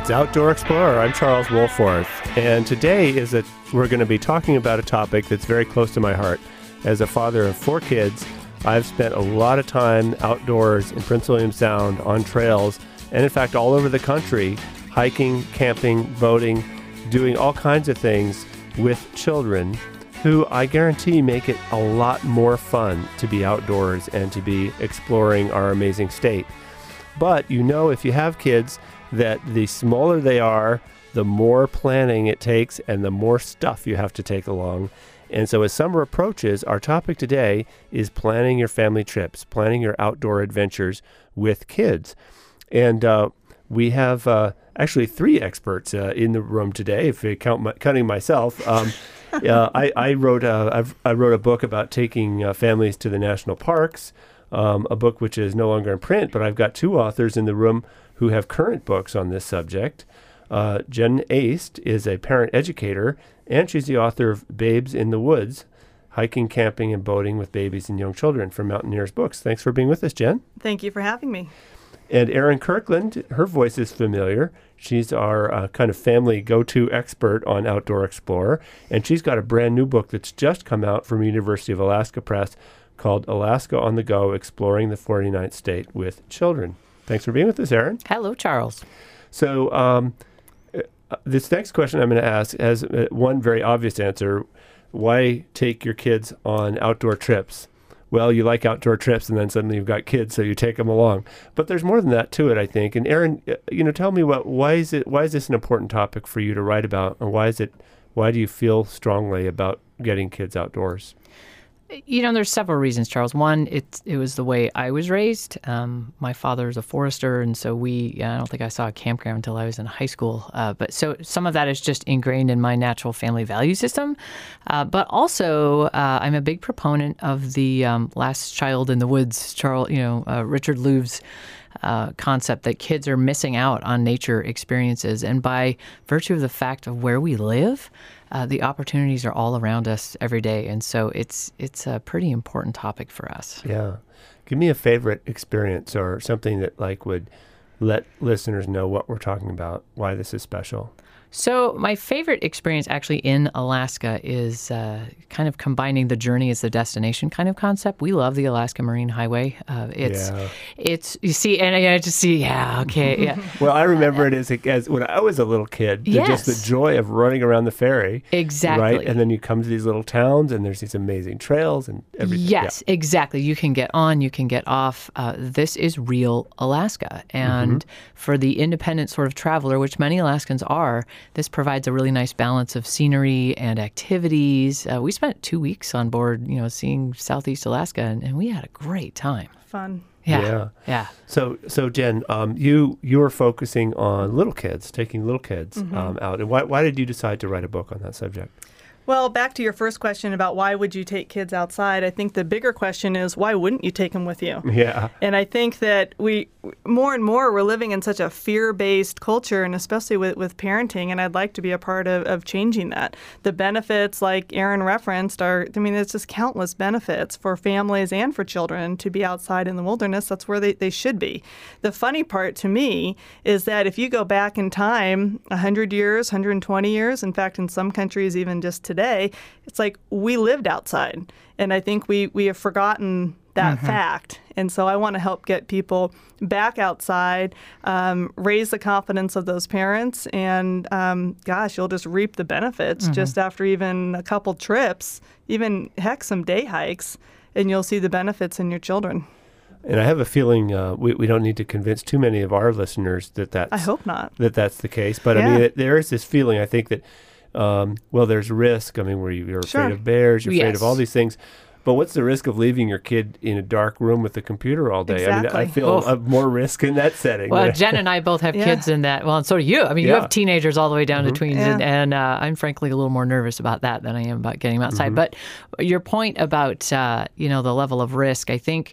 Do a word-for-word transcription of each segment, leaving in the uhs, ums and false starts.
It's Outdoor Explorer. I'm Charles Wolforth, and today is a we're going to be talking about a topic that's very close to my heart. As a father of four kids, I've spent a lot of time outdoors in Prince William Sound on trails, and in fact all over the country, hiking, camping, boating, doing all kinds of things with children who I guarantee make it a lot more fun to be outdoors and to be exploring our amazing state. But you know, if you have kids, that the smaller they are, the more planning it takes and the more stuff you have to take along. And so as summer approaches, our topic today is planning your family trips, planning your outdoor adventures with kids. And uh, we have uh, actually three experts uh, in the room today, if you count my, counting myself. Um, uh, I, I, wrote a, I've, I wrote a book about taking uh, families to the national parks, um, a book which is no longer in print, but I've got two authors in the room who have current books on this subject. Uh, Jen Aist is a parent educator, and she's the author of Babes in the Woods, Hiking, Camping, and Boating with Babies and Young Children from Mountaineers Books. Thanks for being with us, Jen. Thank you for having me. And Erin Kirkland, her voice is familiar. She's our uh, kind of family go-to expert on Outdoor Explorer, and she's got a brand new book that's just come out from University of Alaska Press called Alaska on the Go, Exploring the forty-ninth State with Children. Thanks for being with us, Erin. Hello, Charles. So um, uh, this next question I'm going to ask has uh, one very obvious answer. Why take your kids on outdoor trips? Well, you like outdoor trips, and then suddenly you've got kids, so you take them along. But there's more than that to it, I think. And Erin, uh, you know, tell me what why is it why is this an important topic for you to write about, and why is it why do you feel strongly about getting kids outdoors? You know, there's several reasons, Charles. One, it, it was the way I was raised. Um, my father is a forester, and so we, I don't think I saw a campground until I was in high school. Uh, but so some of that is just ingrained in my natural family value system. Uh, but also, uh, I'm a big proponent of the um, last child in the woods, Charles, you know, uh, Richard Louve's Uh, concept that kids are missing out on nature experiences. And by virtue of the fact of where we live, uh, the opportunities are all around us every day. And so it's it's a pretty important topic for us. Yeah. Give me a favorite experience or something that like would let listeners know what we're talking about, why this is special. So my favorite experience actually in Alaska is uh, kind of combining the journey as the destination kind of concept. We love the Alaska Marine Highway. Uh, it's, yeah. it's you see, and I just see, yeah, okay, yeah. Well, I remember it as, as when I was a little kid, the, yes. just the joy of running around the ferry. Exactly. Right? And then you come to these little towns, and there's these amazing trails and everything. Yes, yeah. Exactly. You can get on, you can get off. Uh, this is real Alaska. And mm-hmm. for the independent sort of traveler, which many Alaskans are, this provides a really nice balance of scenery and activities. Uh, we spent two weeks on board, you know, seeing Southeast Alaska, and, and we had a great time. Fun. Yeah. Yeah. yeah. So, so Jen, um, you you are focusing on little kids, taking little kids mm-hmm. um, out. And why why did you decide to write a book on that subject? Well, back to your first question about why would you take kids outside, I think the bigger question is why wouldn't you take them with you? Yeah. And I think that we, more and more, we're living in such a fear-based culture, and especially with, with parenting, and I'd like to be a part of, of changing that. The benefits, like Erin referenced, are, I mean, there's just countless benefits for families and for children to be outside in the wilderness. That's where they, they should be. The funny part to me is that if you go back in time, one hundred years, one hundred twenty years, in fact, in some countries, even just today, Today, it's like we lived outside, and I think we, we have forgotten that mm-hmm. fact. And so I want to help get people back outside, um, raise the confidence of those parents, and um, gosh, you'll just reap the benefits mm-hmm. just after even a couple trips, even heck, some day hikes, and you'll see the benefits in your children. And I have a feeling uh, we, we don't need to convince too many of our listeners that that's, I hope not. that that's the case. But yeah. I mean, it, there is this feeling, I think, that Um, well, there's risk. I mean, where you're sure. afraid of bears, you're yes. afraid of all these things. But what's the risk of leaving your kid in a dark room with the computer all day? Exactly. I mean, I feel oh. uh, more risk in that setting. Well, Jen and I both have yeah. kids in that. Well, and so do you. I mean, yeah. you have teenagers all the way down mm-hmm. to tweens, yeah. and, and uh, I'm frankly a little more nervous about that than I am about getting them outside. Mm-hmm. But your point about, uh, you know, the level of risk, I think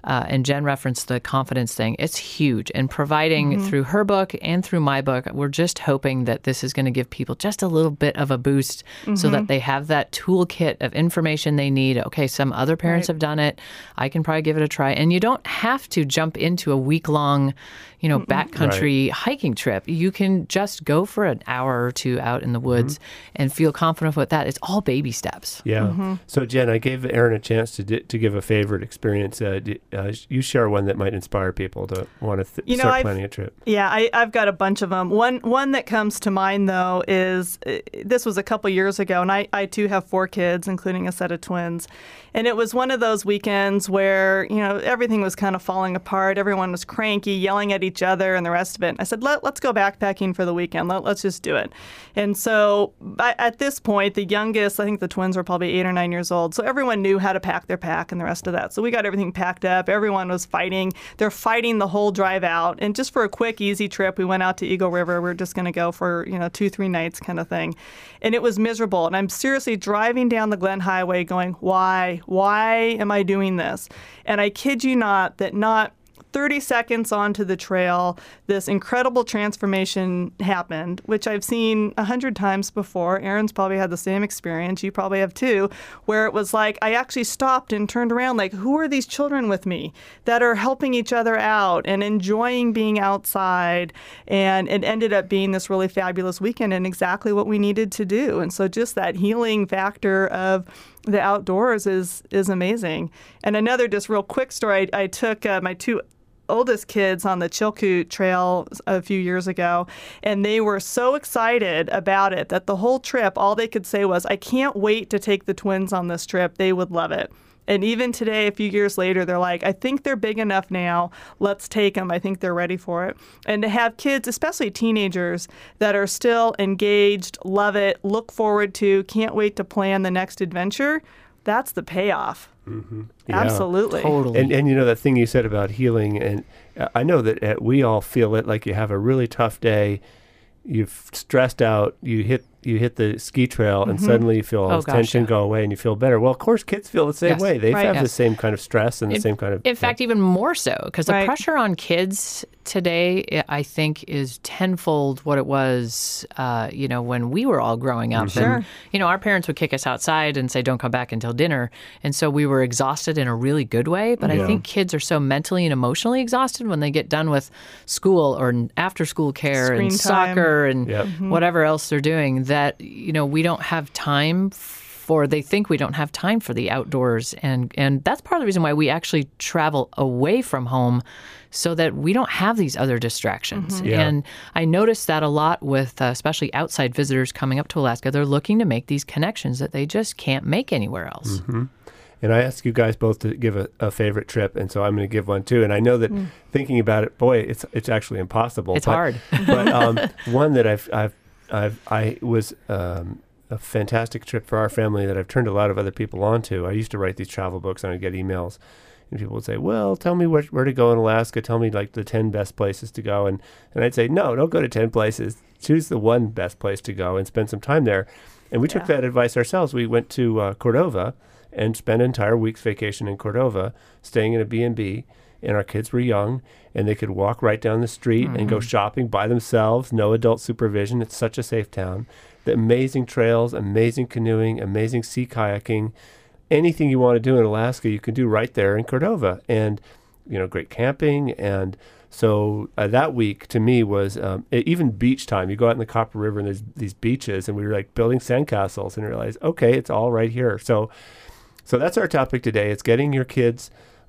Uh, and Jen referenced the confidence thing. It's huge. And providing mm-hmm. through her book and through my book, we're just hoping that this is going to give people just a little bit of a boost mm-hmm. so that they have that toolkit of information they need. Okay, some other parents right. have done it. I can probably give it a try. And you don't have to jump into a week-long, you know, backcountry right. hiking trip. You can just go for an hour or two out in the woods mm-hmm. and feel confident with that. It's all baby steps. Yeah. Mm-hmm. So, Jen, I gave Erin a chance to di- to give a favorite experience. Uh, di- uh, you share one that might inspire people to want to th- you know, start I've, planning a trip. Yeah, I, I've got a bunch of them. One one that comes to mind, though, is uh, this was a couple years ago, and I, I, too, have four kids, including a set of twins. And it was one of those weekends where, you know, everything was kind of falling apart. Everyone was cranky, yelling at each other and the rest of it. I said, Let, let's go backpacking for the weekend. Let, let's just do it. And so I, at this point, the youngest, I think the twins were probably eight or nine years old. So everyone knew how to pack their pack and the rest of that. So we got everything packed up. Everyone was fighting. They're fighting the whole drive out. And just for a quick, easy trip, we went out to Eagle River. We we're just going to go for, you know, two, three nights kind of thing. And it was miserable. And I'm seriously driving down the Glen Highway going, why? Why am I doing this? And I kid you not that not thirty seconds onto the trail, this incredible transformation happened, which I've seen a hundred times before. Erin's probably had the same experience. You probably have too, where it was like I actually stopped and turned around like, who are these children with me that are helping each other out and enjoying being outside? And it ended up being this really fabulous weekend and exactly what we needed to do. And so just that healing factor of the outdoors is is amazing. And another just real quick story, I, I took uh, my two oldest kids on the Chilkoot Trail a few years ago, and they were so excited about it that the whole trip, all they could say was, I can't wait to take the twins on this trip. They would love it. And even today, a few years later, they're like, I think they're big enough now. Let's take them. I think they're ready for it. And to have kids, especially teenagers, that are still engaged, love it, look forward to, can't wait to plan the next adventure, that's the payoff. Mm-hmm. Yeah. Absolutely. Totally. And, and you know, that thing you said about healing, and I know that uh, we all feel it, like you have a really tough day, you've stressed out, you hit you hit the ski trail, and mm-hmm. suddenly you feel all oh, this gosh, tension yeah. go away and you feel better. Well, of course, kids feel the same yes. way. They right. have yes. the same kind of stress and the in, same kind of... In fact, yeah. even more so, because right. the pressure on kids today, I think, is tenfold what it was, uh, you know, when we were all growing up. Mm-hmm. And, Sure. you know, our parents would kick us outside and say, don't come back until dinner. And so we were exhausted in a really good way. But Yeah. I think kids are so mentally and emotionally exhausted when they get done with school or after school care Screen and time. soccer and Yep. Mm-hmm. whatever else they're doing, that, you know, we don't have time for, they think we don't have time for the outdoors. And, and that's part of the reason why we actually travel away from home, so that we don't have these other distractions. Mm-hmm. Yeah. And I noticed that a lot with uh, especially outside visitors coming up to Alaska. They're looking to make these connections that they just can't make anywhere else. Mm-hmm. And I asked you guys both to give a, a favorite trip, and so I'm going to give one too. And I know that mm. thinking about it, boy, it's it's actually impossible. It's but, hard. But um, one that I've I've I've I was um, a fantastic trip for our family that I've turned a lot of other people onto. I used to write these travel books, and I'd get emails, and people would say, "Well, tell me where where to go in Alaska. Tell me like the ten best places to go." And and I'd say, "No, don't go to ten places. Choose the one best place to go and spend some time there." And we yeah. took that advice ourselves. We went to uh, Cordova and spent an entire week's vacation in Cordova, staying in a B and B. And our kids were young, and they could walk right down the street mm-hmm. and go shopping by themselves, no adult supervision. It's such a safe town. The amazing trails, amazing canoeing, amazing sea kayaking. Anything you want to do in Alaska, you can do right there in Cordova. And, you know, great camping. And so uh, that week, to me, was um, even beach time. You go out in the Copper River, and there's these beaches, and we were like building sandcastles, and realized, okay, it's all right here. So, so that's our topic today. It's getting your kids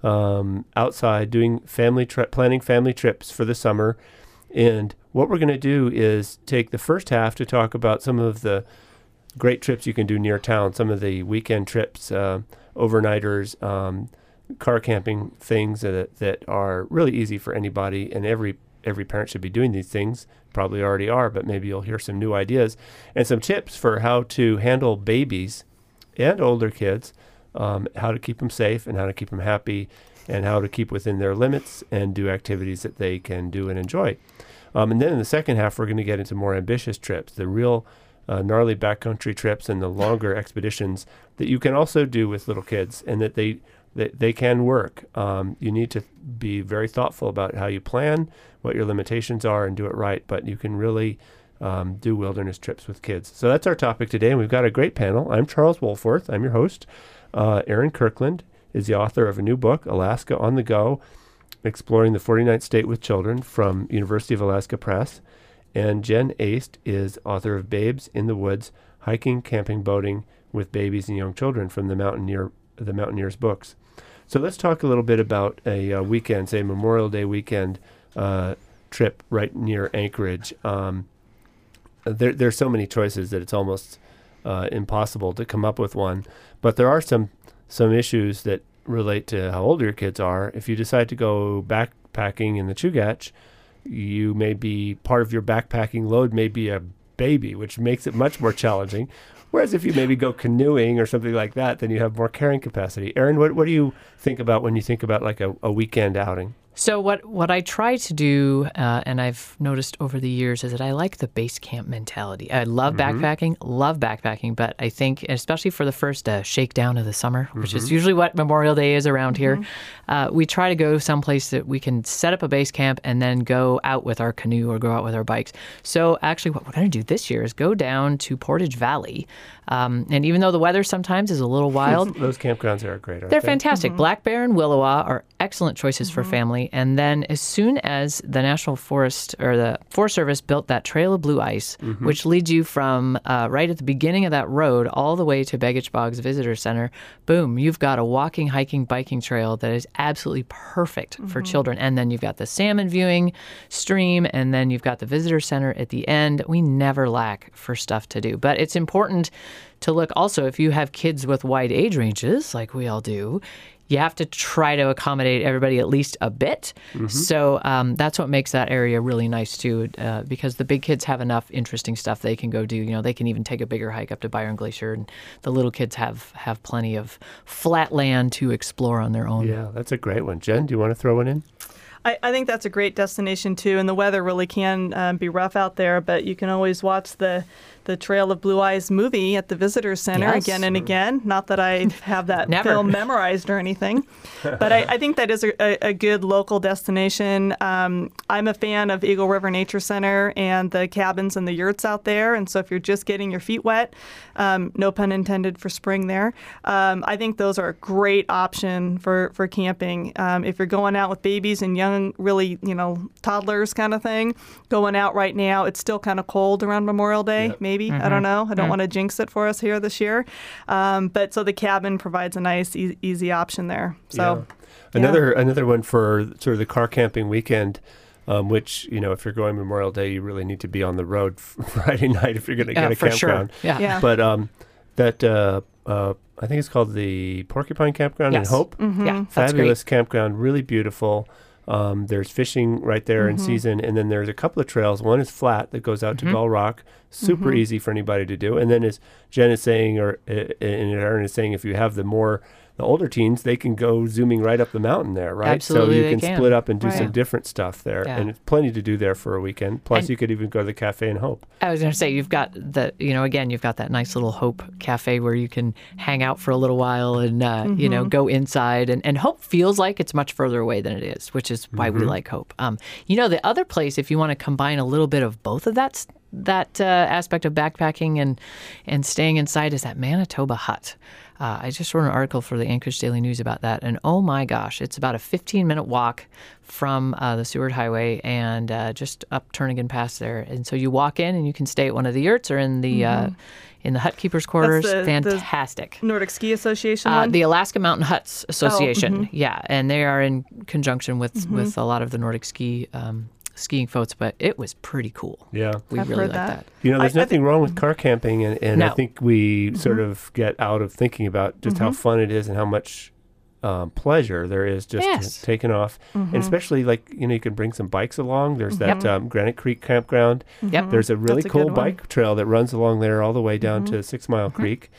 um, outside, doing family tri- planning family trips for the summer. And what we're going to do is take the first half to talk about some of the great trips you can do near town, some of the weekend trips, uh, overnighters, um, car camping things that that are really easy for anybody, and every every parent should be doing these things. Probably already are, but maybe you'll hear some new ideas and some tips for how to handle babies and older kids, um, how to keep them safe and how to keep them happy, and how to keep within their limits and do activities that they can do and enjoy. Um, and then in the second half, we're going to get into more ambitious trips, the real uh, gnarly backcountry trips and the longer expeditions that you can also do with little kids, and that they they, they can work. Um, you need to be very thoughtful about how you plan, what your limitations are, and do it right. But you can really um, do wilderness trips with kids. So that's our topic today, and we've got a great panel. I'm Charles Wohlforth. I'm your host. Uh, Aaron Kirkland is the author of a new book, Alaska on the Go, Exploring the forty-ninth State with Children, from University of Alaska Press. And Jen Aist is author of Babes in the Woods, Hiking, Camping, Boating with Babies and Young Children, from the Mountaineer the Mountaineers books. So let's talk a little bit about a uh, weekend, say Memorial Day weekend uh, trip right near Anchorage. Um, there, there's so many choices that it's almost uh, impossible to come up with one. But there are some some issues that relate to how old your kids are. If you decide to go backpacking in the Chugach, you may be, part of your backpacking load may be a baby, which makes it much more challenging. Whereas if you maybe go canoeing or something like that, then you have more carrying capacity. Aaron, what, what do you think about when you think about like a, a weekend outing? So what, what I try to do, uh, and I've noticed over the years, is that I like the base camp mentality. I love mm-hmm. backpacking, love backpacking, but I think, especially for the first uh, shakedown of the summer, which mm-hmm. is usually what Memorial Day is around mm-hmm. here, uh, we try to go someplace that we can set up a base camp and then go out with our canoe or go out with our bikes. So actually what we're going to do this year is go down to Portage Valley. Um, and even though the weather sometimes is a little wild, those campgrounds are great, aren't they're they? fantastic. Mm-hmm. Black Bear and Willowa are excellent choices mm-hmm. for family. And then as soon as the National Forest or the Forest Service built that Trail of Blue Ice, mm-hmm. which leads you from uh, right at the beginning of that road all the way to Baggage Boggs Visitor Center, boom, you've got a walking, hiking, biking trail that is absolutely perfect mm-hmm. for children. And then you've got the salmon viewing stream, and then you've got the visitor center at the end. We never lack for stuff to do. But it's important to look also, if you have kids with wide age ranges, like we all do, you have to try to accommodate everybody at least a bit. Mm-hmm. So um, that's what makes that area really nice, too, uh, because the big kids have enough interesting stuff they can go do. You know, they can even take a bigger hike up to Byron Glacier, and the little kids have, have plenty of flat land to explore on their own. Yeah, that's a great one. Jen, do you want to throw one in? I, I think that's a great destination, too, and the weather really can um, be rough out there, but you can always watch the the Trail of Blue Ice movie at the Visitor Center yes. again and again. Not that I have that film memorized or anything, but I, I think that is a, a good local destination. Um, I'm a fan of Eagle River Nature Center and the cabins and the yurts out there, and so if you're just getting your feet wet, um, no pun intended for spring there, um, I think those are a great option for, for camping. Um, if you're going out with babies and young, really, you know, toddlers kind of thing, going out right now, it's still kind of cold around Memorial Day, yep. maybe. Mm-hmm. I don't know. I don't mm-hmm. want to jinx it for us here this year. Um, but so the cabin provides a nice, e- easy option there. So yeah. Another yeah. another one for sort of the car camping weekend, um, which, you know, if you're going Memorial Day, you really need to be on the road Friday night if you're going to yeah, get a for campground. Sure. Yeah. yeah. But um, that, uh, uh, I think it's called the Porcupine Campground yes. in Hope. Mm-hmm. Yeah, that's Fabulous great. campground, really beautiful. Um, there's fishing right there mm-hmm. in season, and then there's a couple of trails. One is flat that goes out mm-hmm. to Gull Rock, super mm-hmm. easy for anybody to do. And then as Jen is saying, or uh, and Aaron is saying, if you have the more the older teens, they can go zooming right up the mountain there, right? Absolutely, so you can, can split up and do right. some different stuff there, yeah. and it's plenty to do there for a weekend. Plus, and you could even go to the Cafe in Hope. I was going to say, you've got the, you know, again, you've got that nice little Hope Cafe where you can hang out for a little while and, uh, mm-hmm. you know, go inside. And, and Hope feels like it's much further away than it is, which is why mm-hmm. we like Hope. Um, you know, the other place, if you want to combine a little bit of both of that that uh, aspect of backpacking and and staying inside, is that Manitoba Hut. Uh, I just wrote an article for the Anchorage Daily News about that, and oh my gosh, it's about a fifteen-minute walk from uh, the Seward Highway and uh, just up Turnagain Pass there. And so you walk in and you can stay at one of the yurts or in the mm-hmm. uh, in the hut keepers' quarters. The, Fantastic. The Nordic Ski Association uh, one? The Alaska Mountain Huts Association, oh, mm-hmm. yeah, and they are in conjunction with, mm-hmm. with a lot of the Nordic ski um, skiing folks, but it was pretty cool. Yeah. We I've really heard liked that. that. You know, there's I, nothing I think, wrong with car camping, and, and no. I think we mm-hmm. sort of get out of thinking about just mm-hmm. how fun it is and how much um, pleasure there is just Yes. taking off. Mm-hmm. And especially, like, you know, you can bring some bikes along. There's Yep. that um, Granite Creek campground. Yep. There's a really That's a cool good one. bike trail that runs along there all the way down Mhm. to Six Mile Mm-hmm. Creek.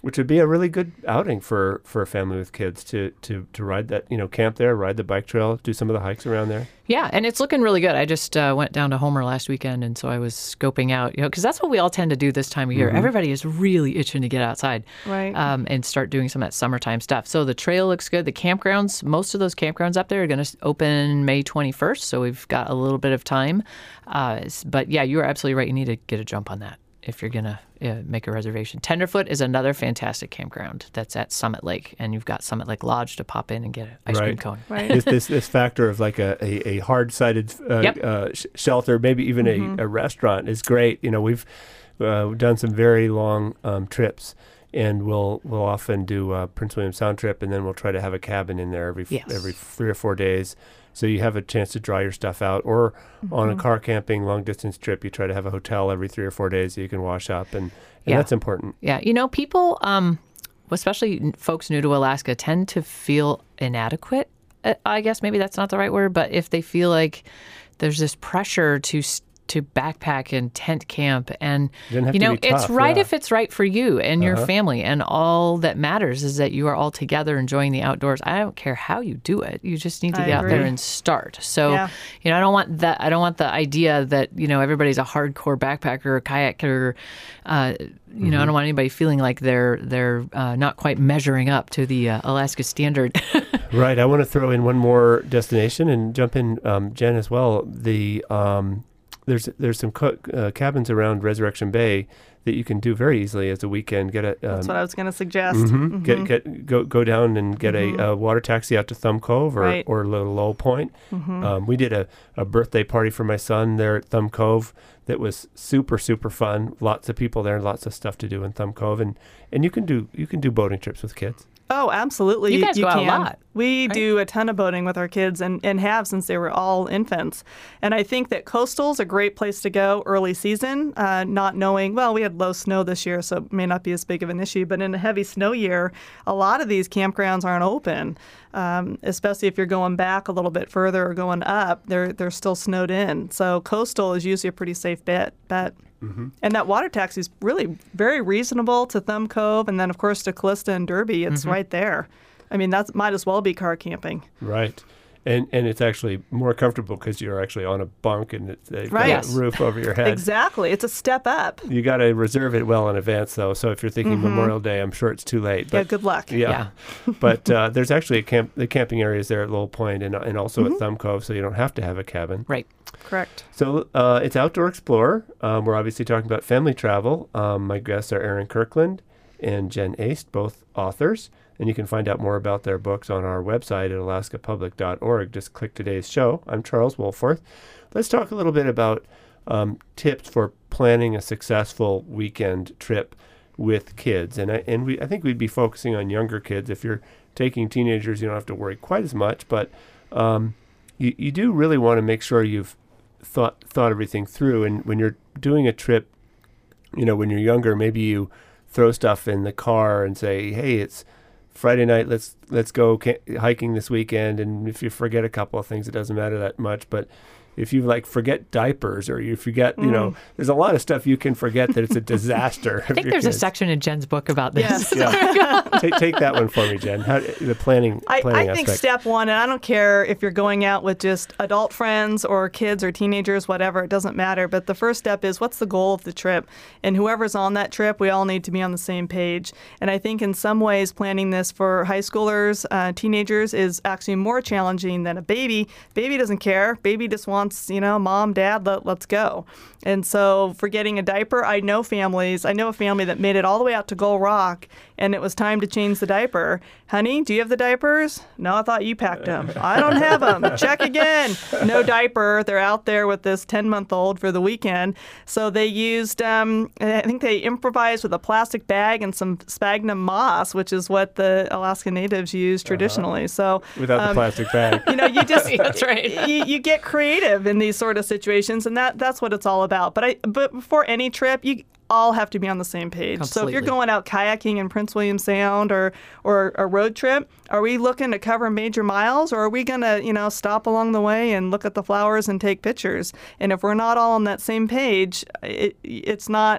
which would be a really good outing for, for a family with kids to, to, to ride that, you know, camp there, ride the bike trail, do some of the hikes around there. Yeah, and it's looking really good. I just uh, went down to Homer last weekend, and so I was scoping out, you know, because that's what we all tend to do this time of year. Mm-hmm. Everybody is really itching to get outside, right, um, and start doing some of that summertime stuff. So the trail looks good. The campgrounds, most of those campgrounds up there are going to open May twenty-first, so we've got a little bit of time. Uh, but yeah, you're absolutely right. You need to get a jump on that if you're going to uh, make a reservation. Tenderfoot is another fantastic campground that's at Summit Lake, and you've got Summit Lake Lodge to pop in and get an ice right. cream cone. Right. this, this this factor of like a, a, a hard-sided uh, yep. uh, sh- shelter, maybe even mm-hmm. a, a restaurant is great. You know, we've uh, done some very long um, trips, and we'll we'll often do a Prince William Sound trip, and then we'll try to have a cabin in there every yes. every three or four days. So you have a chance to dry your stuff out. Or mm-hmm. on a car camping long distance trip, you try to have a hotel every three or four days so you can wash up, and, and yeah. that's important. Yeah, you know, people, um, especially folks new to Alaska, tend to feel inadequate. I guess maybe that's not the right word, but if they feel like there's this pressure to to backpack and tent camp, and you, you know, tough, it's right yeah. if it's right for you and your uh-huh. family, and all that matters is that you are all together enjoying the outdoors. I don't care how you do it; you just need to I get agree. out there and start. So, yeah. you know, I don't want that. I don't want the idea that you know everybody's a hardcore backpacker or kayaker. Uh, you mm-hmm. know, I don't want anybody feeling like they're they're uh, not quite measuring up to the uh, Alaska standard. Right. I want to throw in one more destination and jump in, um, Jen, as well. The um, There's there's some co- uh, cabins around Resurrection Bay that you can do very easily as a weekend. Get a um, that's what I was going to suggest. Mm-hmm, mm-hmm. Get get go go down and get mm-hmm. a, a water taxi out to Thumb Cove or right. or Little Low Point. Mm-hmm. Um, we did a, a birthday party for my son there at Thumb Cove that was super super fun. Lots of people there, lots of stuff to do in Thumb Cove, and, and you can do you can do boating trips with kids. Oh, absolutely. You guys you go out can. a lot. We right? do a ton of boating with our kids and, and have since they were all infants. And I think that coastal's a great place to go early season, uh, not knowing, well, we had low snow this year, so it may not be as big of an issue. But in a heavy snow year, a lot of these campgrounds aren't open, um, especially if you're going back a little bit further or going up. They're, they're still snowed in. So coastal is usually a pretty safe bet. bet. Mm-hmm. And that water taxi is really very reasonable to Thumb Cove, and then of course to Callista and Derby. It's mm-hmm. right there. I mean, that might as well be car camping. Right, and and it's actually more comfortable because you're actually on a bunk and it's a right. yes. roof over your head. Exactly, it's a step up. You got to reserve it well in advance, though. So if you're thinking mm-hmm. Memorial Day, I'm sure it's too late. But, yeah, good luck. Yeah, yeah. But uh, there's actually a camp. The camping areas there at Lowell Point and and also mm-hmm. at Thumb Cove, so you don't have to have a cabin. Right. Correct. So uh, it's Outdoor Explorer. Um, we're obviously talking about family travel. Um, my guests are Aaron Kirkland and Jen Aist, both authors. And you can find out more about their books on our website at alaska public dot org. Just click today's show. I'm Charles Wohlforth. Let's talk a little bit about um, tips for planning a successful weekend trip with kids. And I, and we I think we'd be focusing on younger kids. If you're taking teenagers, you don't have to worry quite as much. But um, you, you do really want to make sure you've thought thought everything through. And when you're doing a trip, you know, when you're younger, maybe you throw stuff in the car and say, hey, it's Friday night, let's let's go ca- hiking this weekend. And if you forget a couple of things, it doesn't matter that much. But if you like forget diapers or you forget, you mm. know, there's a lot of stuff you can forget that it's a disaster. I think there's kids. a section in Jen's book about this. Yes. Yeah. take, take that one for me, Jen. How, the planning, planning I, I think aspect. step one, and I don't care if you're going out with just adult friends or kids or teenagers, whatever, it doesn't matter. But the first step is what's the goal of the trip? And whoever's on that trip, we all need to be on the same page. And I think in some ways planning this for high schoolers, uh, teenagers is actually more challenging than a baby. Baby doesn't care. Baby just wants you know, mom, dad, let, let's go. And so forgetting a diaper, I know families, I know a family that made it all the way out to Gull Rock, and it was time to change the diaper. Honey, do you have the diapers? No, I thought you packed them. I don't have them. Check again. No diaper. They're out there with this ten-month-old for the weekend. So they used, um, I think they improvised with a plastic bag and some sphagnum moss, which is what the Alaska Natives use traditionally. Uh-huh. So without um, the plastic bag. You know, you just, that's right. you, you get creative in these sort of situations, and that that's what it's all about. But I, but before any trip, you all have to be on the same page. Completely. So if you're going out kayaking in Prince William Sound or or a road trip, are we looking to cover major miles, or are we going to, you know, stop along the way and look at the flowers and take pictures? And if we're not all on that same page, it, it's not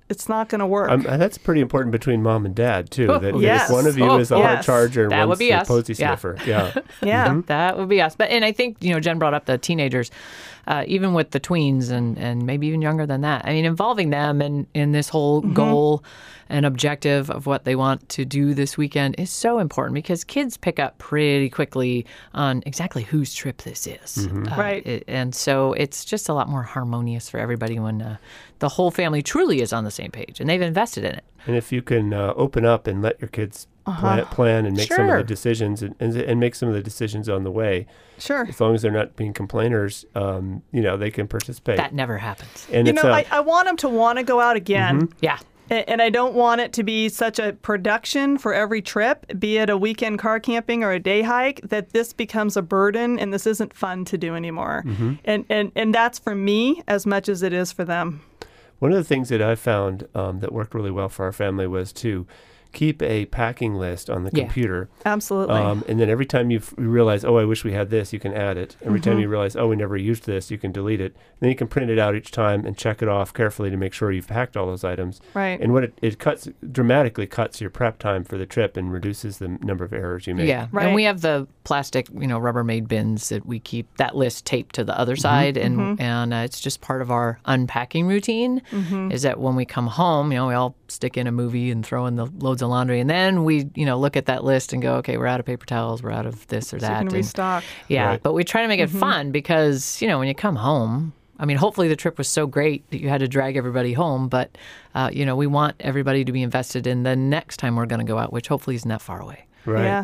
it's not going to work. Um, and that's pretty important between mom and dad, too. Oh, that yes. If one of you Oh, is the yes. hard charger and That one's would be the us. posy Yeah. sniffer. Yeah. yeah. That would be us. But and I think, you know, Jen brought up the teenagers, uh, even with the tweens and, and maybe even younger than that. I mean, involving them in, in this whole Mm-hmm. goal and objective of what they want to do this weekend is so important because kids pick up pretty quickly on exactly whose trip this is. Uh, Right. it- and so it's just a lot more harmonious for everybody when uh, the whole family truly is on the same page and they've invested in it. And if you can uh, open up and let your kids plan, plan and make some of Sure. the decisions and, and, and make some of the decisions on the way, Sure. as long as they're not being complainers, um, you know, they can participate. That never happens. and You it's know, uh, I, I want them to want to go out again. Yeah. A- And I don't want it to be such a production for every trip, be it a weekend car camping or a day hike, that this becomes a burden and this isn't fun to do anymore. And, and and that's for me as much as it is for them. One of the things that I found um, that worked really well for our family was to keep a packing list on the Yeah. computer. Absolutely. Um, and then every time you f- you realize, oh, I wish we had this, you can add it. Every time you realize, oh, we never used this, you can delete it. Then you can print it out each time and check it off carefully to make sure you've packed all those items. Right. And what it, it cuts dramatically cuts your prep time for the trip and reduces the m- number of errors you make. Yeah, Right. and we have the plastic, you know, Rubbermaid bins that we keep that list taped to the other side, and and uh, it's just part of our unpacking routine. Is that when we come home, you know, we all stick in a movie and throw in the loads of laundry, and then we, you know, look at that list and go, okay, we're out of paper towels, we're out of this or So you that. can and- restock. yeah, Right. but we try to make it fun because, you know, when you come home, I mean, hopefully the trip was so great that you had to drag everybody home, but, uh, you know, we want everybody to be invested in the next time we're going to go out, which hopefully isn't that far away. Right. Yeah.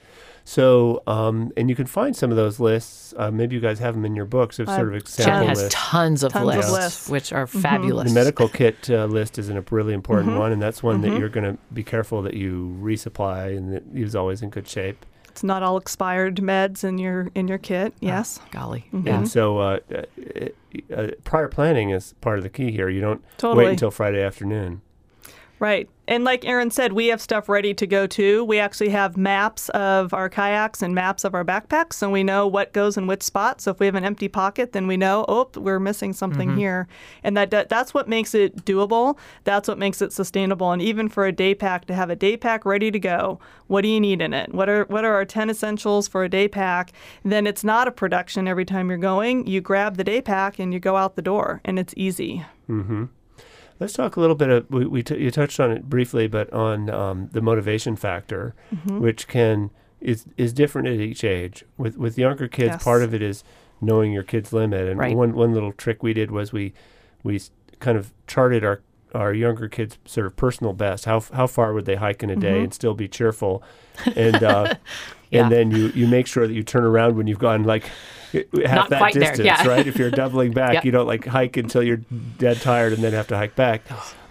So, um, and you can find some of those lists. Uh, maybe you guys have them in your books of sort of I've- example Jen has lists. tons of Tons of lists, lists. which are fabulous. The medical kit uh, list is a really important one, and that's one that you're going to be careful that you resupply and that is always in good shape. It's not all expired meds in your in your kit. Yes. Golly. Mm-hmm. And so, uh, uh, uh, prior planning is part of the key here. You don't Totally. wait until Friday afternoon. Right. And like Aaron said, we have stuff ready to go too. We actually have maps of our kayaks and maps of our backpacks, so we know what goes in which spot. So if we have an empty pocket, then we know, oh, we're missing something here. And that, that that's what makes it doable. That's what makes it sustainable. And even for a day pack, to have a day pack ready to go, what do you need in it? What are what are our ten essentials for a day pack? Then it's not a production every time you're going. You grab the day pack and you go out the door, and it's easy. Mm-hmm. Let's talk a little bit of, we, we t- you touched on it briefly, but on um, the motivation factor, which can, is is different at each age. With with younger kids, Yes. part of it is knowing your kid's limit. And Right. one, one little trick we did was we we s- kind of charted our, our younger kids' sort of personal best. How f- how far would they hike in a day and still be cheerful? And uh, Yeah. and then you, you make sure that you turn around when you've gone like half Not that quite there, distance, yeah. right? If you're doubling back, Yep. you don't like hike until you're dead tired and then have to hike back.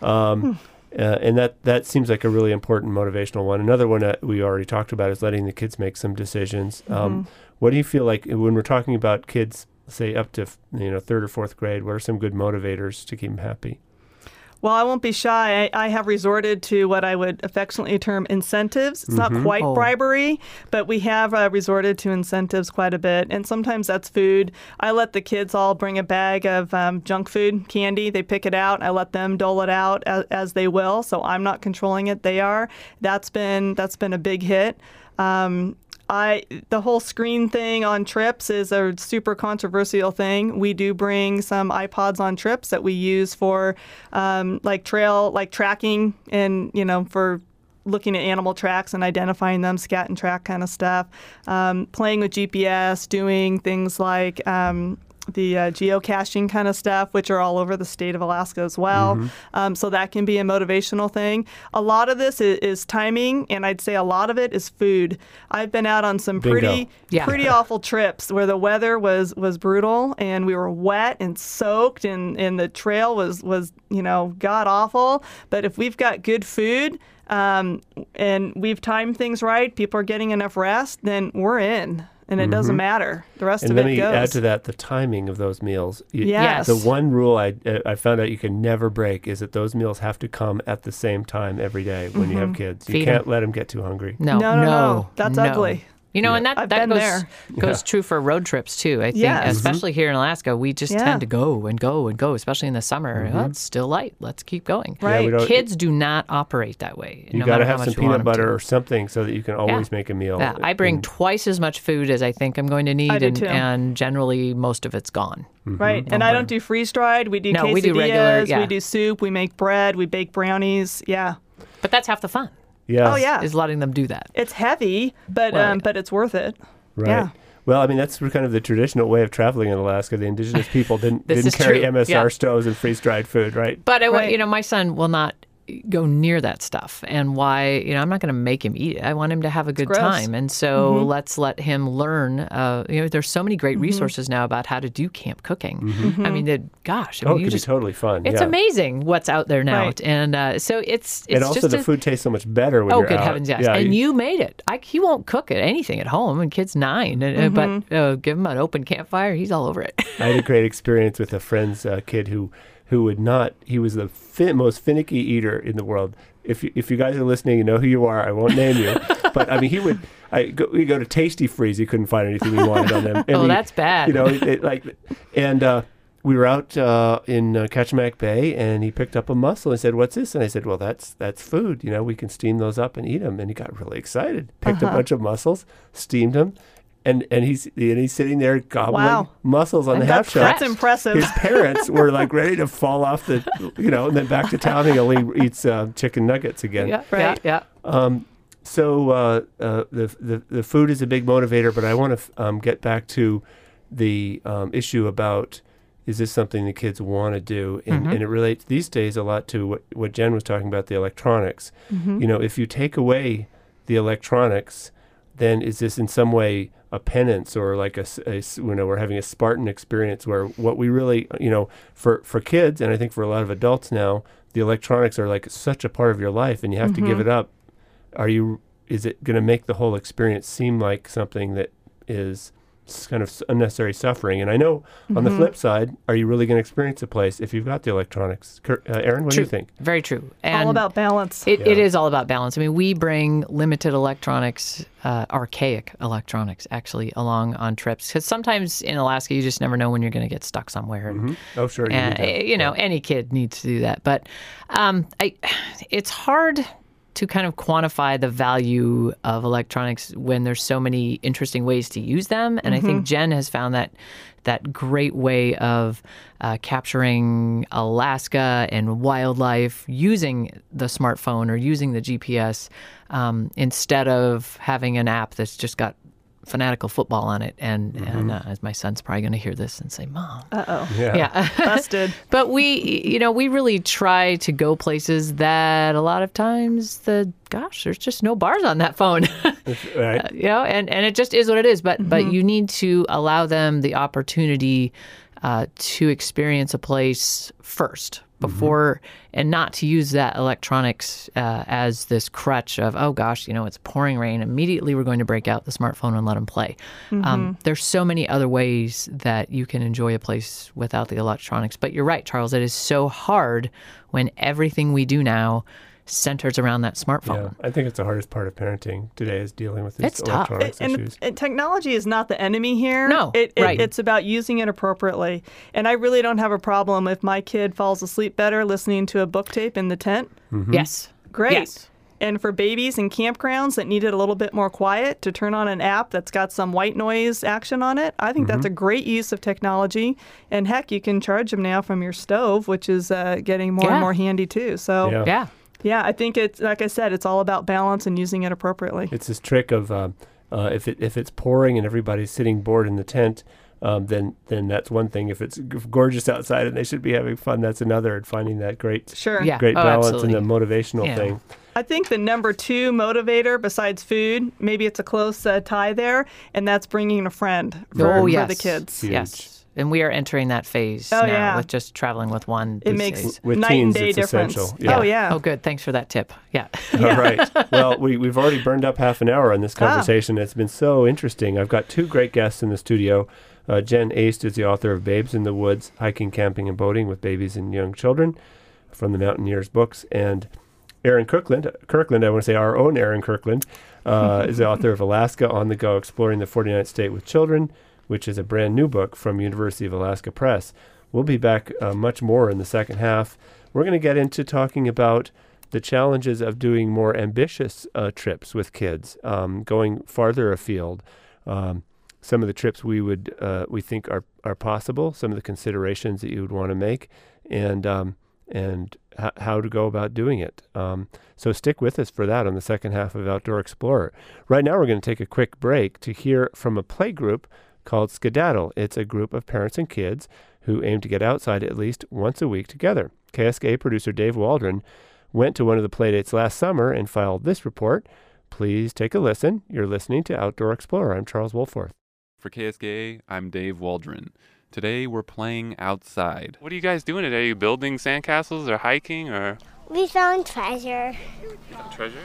Um, uh, and that, that seems like a really important motivational one. Another one that we already talked about is letting the kids make some decisions. Um, what do you feel like when we're talking about kids, say up to you know third or fourth grade? What are some good motivators to keep them happy? Well, I won't be shy. I, I have resorted to what I would affectionately term incentives. It's not quite Oh. bribery, but we have uh, resorted to incentives quite a bit. And sometimes that's food. I let the kids all bring a bag of um, junk food, candy. They pick it out. I let them dole it out as, as they will. So I'm not controlling it. They are. That's been that's been a big hit. Um, I the whole screen thing on trips is a super controversial thing. We do bring some iPods on trips that we use for um, like trail, like tracking, and you know for looking at animal tracks and identifying them, scat and track kind of stuff. Um, playing with G P S, doing things like um, the uh, geocaching kind of stuff, which are all over the state of Alaska as well. Um, so that can be a motivational thing. A lot of this is, is timing, and I'd say a lot of it is food. I've been out on some Bingo. pretty Yeah. pretty awful trips where the weather was was brutal and we were wet and soaked and, and the trail was, was, you know, god awful. But if we've got good food, um, and we've timed things right, people are getting enough rest, then we're in. And it doesn't matter. The rest And of let it me goes. add to that the timing of those meals. You- Yes. The one rule I I found out you can never break is that those meals have to come at the same time every day when you have kids. You Feed can't 'em. let them get too hungry. No, no, no, no. That's no. ugly. You know, Yeah. and that, I've that been goes, there. goes true for road trips, too. I think, Yes. especially here in Alaska, we just Yeah. tend to go and go and go, especially in the summer. Well, it's still light. Let's keep going. Right. we don't- Kids do not operate that way. You no got to matter how have much some we want peanut them butter to. or something so that you can always make a meal. Yeah, I bring And- twice as much food as I think I'm going to need, I do and, too. and generally most of it's gone. Right. And I don't do freeze dried. We do No, quesadillas. we do regular, yeah. We do soup. We make bread. We bake brownies. Yeah. But that's half the fun, yeah. Oh, yeah. is letting them do that. It's heavy, but Well, um, yeah. but it's worth it. Right. Yeah. Well, I mean, that's kind of the traditional way of traveling in Alaska. The indigenous people didn't This didn't is carry true. M S R Yeah. stoves and freeze dried food, right? But I, wa- Right. you know, my son will not go near that stuff, and why? You know, I'm not going to make him eat it. I want him to have a good gross. time, and so let's let him learn. Uh, you know, there's so many great Mm-hmm. resources now about how to do camp cooking. I mean, the, gosh, I Oh, mean, it you could just. be totally fun. It's yeah. amazing what's out there now, Right. and uh, so it's it's And also, just the a- food tastes so much better when Oh, you're good out. heavens, yes. Yeah, and you made it. I, he won't cook it, anything at home, and kid's nine. and- uh, But uh, give him an open campfire, he's all over it. I had a great experience with a friend's uh, kid who, who would not. He was the fin- most finicky eater in the world. If you, if you guys are listening, you know who you are. I won't name you, but I mean, he would. I go, we go to Tasty Freeze. He couldn't find anything he wanted on them. And Oh, he- that's bad. You know, it, it, like, and uh, we were out uh, in uh, Kachemak Bay, and he picked up a mussel and said, "What's this?" And I said, "Well, that's that's food. You know, we can steam those up and eat them." And he got really excited. Picked a bunch of mussels, steamed them. And and he's and he's sitting there gobbling Wow. mussels on the half That's, shell. that's impressive. His parents were like ready to fall off the, you know, and then back to town. He only eats uh, chicken nuggets again. yeah, Right. yeah, yeah. So uh, uh, the, the the food is a big motivator, but I want to um, get back to the um, issue about is this something the kids want to do, and, and it relates these days a lot to what, what Jen was talking about, the electronics. You know, if you take away the electronics, then is this in some way a penance or like a, s- a s- you know, we're having a Spartan experience where what we really, you know, for, for kids, and I think for a lot of adults now, the electronics are like such a part of your life and you have to give it up. Are you, is it going to make the whole experience seem like something that is s- kind of s- unnecessary suffering? And I know on the flip side, are you really going to experience a place if you've got the electronics? Kurt, uh, Aaron, what True. do you think? Very true. And all about balance. It, it Yeah. is all about balance. I mean, we bring limited electronics, uh, archaic electronics, actually, along on trips. Because sometimes in Alaska, you just never know when you're going to get stuck somewhere. And, Oh, sure. You and, need that. uh, you know, any kid needs to do that. But um, I, it's hard to kind of quantify the value of electronics when there's so many interesting ways to use them. And I think Jen has found that that great way of uh, capturing Alaska and wildlife using the smartphone or using the G P S um, instead of having an app that's just got fanatical football on it. And, and uh, as my son's probably going to hear this and say, "Mom." Uh-oh. Yeah. Yeah. Busted. But we, you know, we really try to go places that a lot of times the, gosh, there's just no bars on that phone, Right. you know, and, and it just is what it is. But, but you need to allow them the opportunity uh, to experience a place first before, and not to use that electronics uh, as this crutch of, oh gosh, you know, it's pouring rain. Immediately we're going to break out the smartphone and let them play. Um, there's so many other ways that you can enjoy a place without the electronics. But you're right, Charles, it is so hard when everything we do now centers around that smartphone. Yeah, I think it's the hardest part of parenting today is dealing with these It's tough. electronics and, issues. and technology is not the enemy here. No, it, it, right. It's about using it appropriately. And I really don't have a problem if my kid falls asleep better listening to a book tape in the tent. Yes. Great. Yes. And for babies in campgrounds that needed a little bit more quiet, to turn on an app that's got some white noise action on it, I think that's a great use of technology. And heck, you can charge them now from your stove, which is uh, getting more Yeah. and more handy too. So Yeah. Yeah. yeah, I think it's, like I said, it's all about balance and using it appropriately. It's this trick of uh, uh, if it if it's pouring and everybody's sitting bored in the tent, um, then then that's one thing. If it's g- gorgeous outside and they should be having fun, that's another. And finding that great Sure. Yeah. great Oh, balance absolutely. and the motivational Yeah. thing. I think the number two motivator besides food, maybe it's a close uh, tie there, and that's bringing a friend for, oh, for yes. the kids. Huge. Yes. And we are entering that phase Oh, now yeah. with just traveling with one. It these makes days. With night teens, and day it's difference. essential. Yeah. Oh, yeah. Oh, good. Thanks for that tip. Yeah. All right. Well, we, we've already burned up half an hour on this conversation. It's been so interesting. I've got two great guests in the studio. Uh, Jen Aist is the author of Babes in the Woods, Hiking, Camping, and Boating with Babies and Young Children from the Mountaineers books. And Aaron Kirkland, Kirkland, I want to say our own Aaron Kirkland, uh, is the author of Alaska on the Go, Exploring the forty-ninth State with Children, which is a brand new book from University of Alaska Press. We'll be back uh, much more in the second half. We're going to get into talking about the challenges of doing more ambitious uh, trips with kids, um, going farther afield. Um, some of the trips we would uh, we think are, are possible, some of the considerations that you would want to make, and um, and h- how to go about doing it. Um, so stick with us for that on the second half of Outdoor Explorer. Right now we're going to take a quick break to hear from a play group called Skedaddle. It's a group of parents and kids who aim to get outside at least once a week together. K S K A producer Dave Waldron went to one of the playdates last summer and filed this report. Please take a listen. You're listening to Outdoor Explorer. I'm Charles Wolforth. For K S K A, I'm Dave Waldron. Today we're playing outside. What are you guys doing today? Are you building sandcastles or hiking or? We found treasure. Treasure?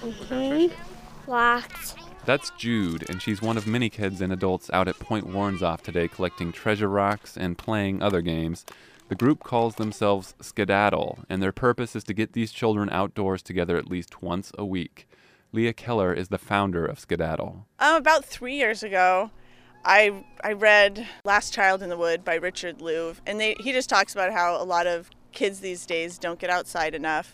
Mm-hmm. Locked. That's Jude, and she's one of many kids and adults out at Point Warrenzoff today collecting treasure rocks and playing other games. The group calls themselves Skedaddle, and their purpose is to get these children outdoors together at least once a week. Leah Keller is the founder of Skedaddle. Um, about three years ago, I I read Last Child in the Wood by Richard Louv, and they, he just talks about how a lot of kids these days don't get outside enough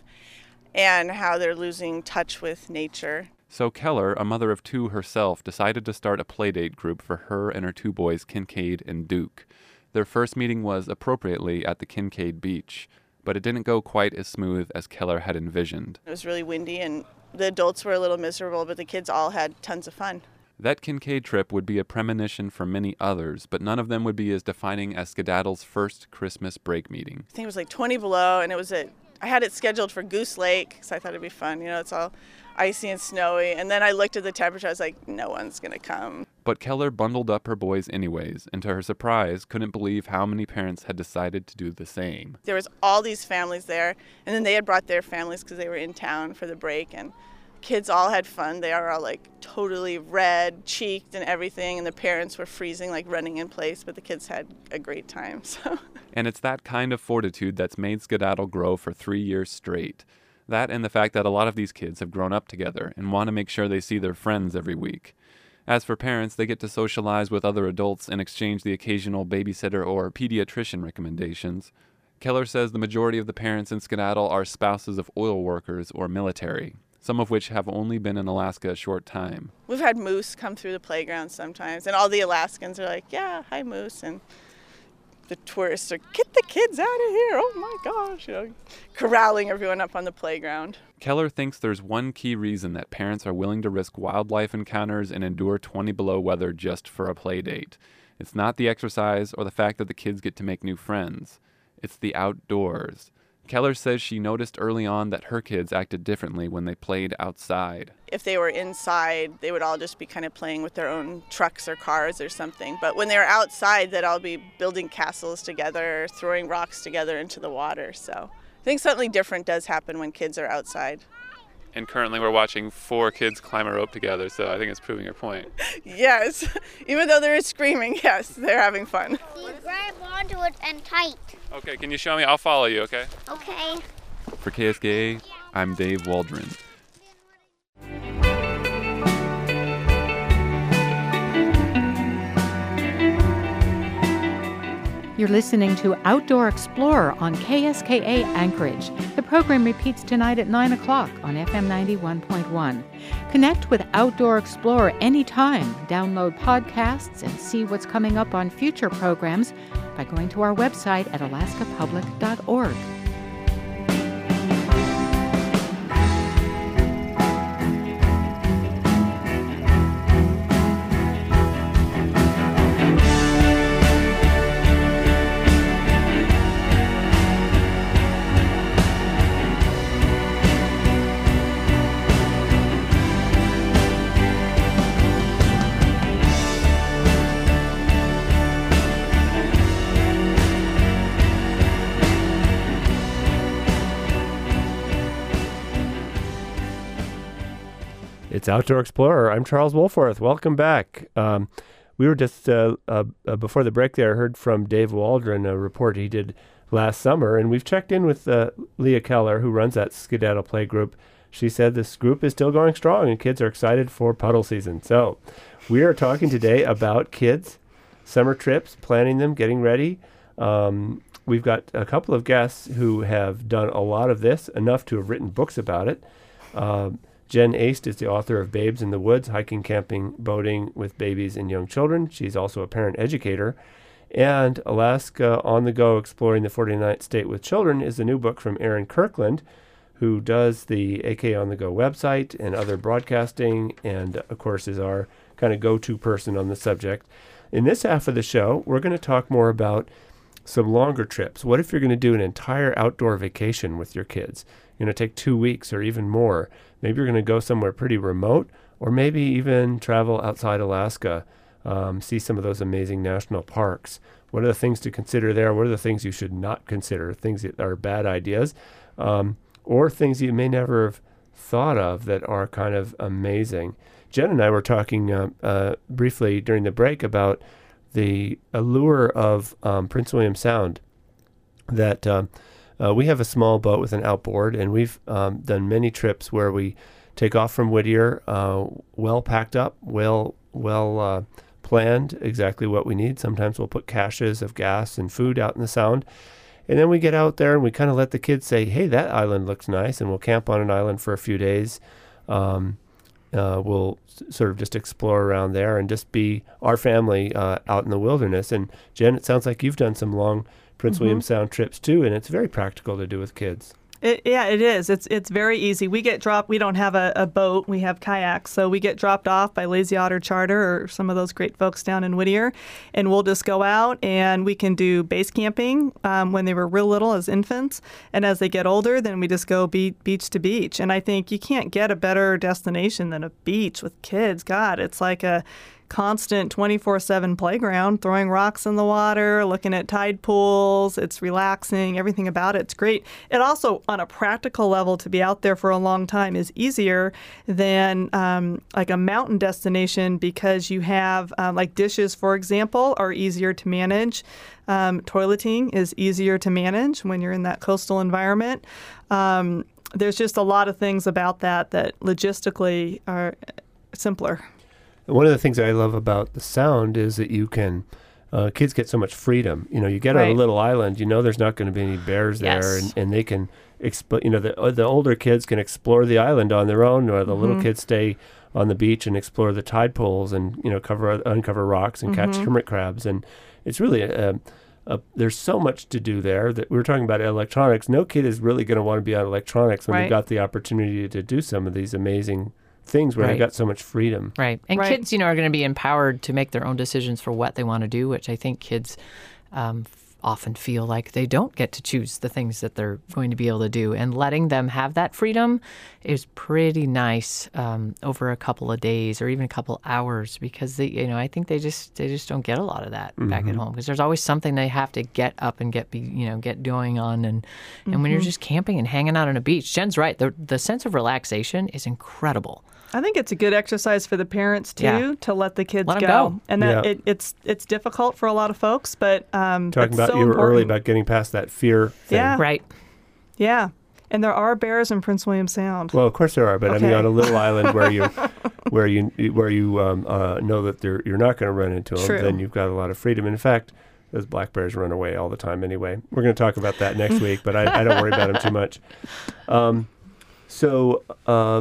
and how they're losing touch with nature. So Keller, a mother of two herself, decided to start a playdate group for her and her two boys, Kincaid and Duke. Their first meeting was appropriately at the Kincaid Beach, but it didn't go quite as smooth as Keller had envisioned. It was really windy and the adults were a little miserable, but the kids all had tons of fun. That Kincaid trip would be a premonition for many others, but none of them would be as defining as Skedaddle's first Christmas break meeting. I think it was like twenty below, and it was at, I had it scheduled for Goose Lake, because I thought it'd be fun. You know, it's all icy and snowy. And then I looked at the temperature, I was like, no one's going to come. But Keller bundled up her boys anyways, and to her surprise, couldn't believe how many parents had decided to do the same. There was all these families there, and then they had brought their families because they were in town for the break, and kids all had fun. They were all like totally red cheeked and everything, and the parents were freezing, like running in place, but the kids had a great time. So. And it's that kind of fortitude that's made Skedaddle grow for three years straight. That and the fact that a lot of these kids have grown up together and want to make sure they see their friends every week. As for parents, they get to socialize with other adults and exchange the occasional babysitter or pediatrician recommendations. Keller says the majority of the parents in Skedaddle are spouses of oil workers or military, some of which have only been in Alaska a short time. We've had moose come through the playground sometimes, and all the Alaskans are like, yeah, hi, moose, and the tourists are, get the kids out of here, oh my gosh, you know, corralling everyone up on the playground. Keller thinks there's one key reason that parents are willing to risk wildlife encounters and endure twenty below weather just for a play date. It's not the exercise or the fact that the kids get to make new friends. It's the outdoors. Keller says she noticed early on that her kids acted differently when they played outside. If they were inside, they would all just be kind of playing with their own trucks or cars or something. But when they were outside, they'd all be building castles together, throwing rocks together into the water. So I think something different does happen when kids are outside. And currently we're watching four kids climb a rope together, so I think it's proving your point. Yes, even though they're screaming, yes, they're having fun. You grab onto it and tight. Okay, can you show me? I'll follow you, okay? Okay. For K S K A, I'm Dave Waldron. You're listening to Outdoor Explorer on K S K A Anchorage. The program repeats tonight at nine o'clock on F M ninety-one point one. Connect with Outdoor Explorer anytime. Download podcasts and see what's coming up on future programs by going to our website at alaska public dot org. It's Outdoor Explorer. I'm Charles Wolforth. Welcome back. Um, we were just, uh, uh, uh, before the break there, heard from Dave Waldron, a report he did last summer. And we've checked in with uh, Leah Keller, who runs that Skedaddle Play group. She said this group is still going strong and kids are excited for puddle season. So we are talking today about kids, summer trips, planning them, getting ready. Um, we've got a couple of guests who have done a lot of this, enough to have written books about it. Um, Jen Aist is the author of Babes in the Woods, Hiking, Camping, Boating with Babies and Young Children. She's also a parent educator. And Alaska on the Go, Exploring the forty-ninth State with Children is the new book from Aaron Kirkland, who does the A K On the Go website and other broadcasting, and of course is our kind of go-to person on the subject. In this half of the show, we're going to talk more about some longer trips. What if you're going to do an entire outdoor vacation with your kids? You're going to take two weeks or even more. Maybe you're going to go somewhere pretty remote, or maybe even travel outside Alaska, um, see some of those amazing national parks. What are the things to consider there? What are the things you should not consider? Things that are bad ideas, um, or things you may never have thought of that are kind of amazing. Jen and I were talking uh, uh, briefly during the break about the allure of um, Prince William Sound, that um, uh, we have a small boat with an outboard, and we've um, done many trips where we take off from Whittier, uh, well packed up, well well uh, planned, exactly what we need. Sometimes we'll put caches of gas and food out in the Sound, and then we get out there and we kind of let the kids say, hey, that island looks nice, and we'll camp on an island for a few days. Um, Uh, we'll s- sort of just explore around there and just be our family uh, out in the wilderness. And Jen, it sounds like you've done some long Prince Mm-hmm. William Sound trips too, and it's very practical to do with kids. It, yeah, it is. It's it's very easy. We get dropped. We don't have a, a boat. We have kayaks. So we get dropped off by Lazy Otter Charter or some of those great folks down in Whittier. And we'll just go out and we can do base camping um, when they were real little as infants. And as they get older, then we just go be- beach to beach. And I think you can't get a better destination than a beach with kids. God, it's like a constant twenty-four seven playground, throwing rocks in the water, looking at tide pools. It's relaxing. Everything about it's great. It also, on a practical level, to be out there for a long time is easier than um, like a mountain destination, because you have um, like dishes, for example, are easier to manage. Um, toileting is easier to manage when you're in that coastal environment. Um, there's just a lot of things about that that logistically are simpler. One of the things I love about the Sound is that you can, uh, kids get so much freedom. You know, you get on a Right. little island, you know there's not going to be any bears there, Yes. and, and they can, exp- you know, the, uh, the older kids can explore the island on their own, or the Mm-hmm. little kids stay on the beach and explore the tide pools and, you know, cover uncover rocks and Mm-hmm. catch hermit crabs. And it's really, a, a, there's so much to do there. That we were talking about electronics. No kid is really going to want to be on electronics when Right. they've got the opportunity to do some of these amazing things where Right. they've got so much freedom. Right. And Right. kids, you know, are going to be empowered to make their own decisions for what they want to do, which I think kids um, f- often feel like they don't get to choose the things that they're going to be able to do. And letting them have that freedom is pretty nice um, over a couple of days or even a couple hours, because they, you know, I think they just they just don't get a lot of that back at home, because there's always something they have to get up and get be you know get going on. And and when you're just camping and hanging out on a beach, Jen's right. The the sense of relaxation is incredible. I think it's a good exercise for the parents too, Yeah. to let the kids Let 'em go. go. And that Yeah. it, it's it's difficult for a lot of folks, but um, Talking it's about, so you were early important. about getting past that fear thing. Yeah. Right. Yeah, and there are bears in Prince William Sound. Well, of course there are, but I mean, Okay. on a little island where you, where you, where you um, uh, know that they're, you're not going to run into them, True. then you've got a lot of freedom. In fact, those black bears run away all the time anyway. We're going to talk about that next week, but I, I don't worry about them too much. Um, so uh,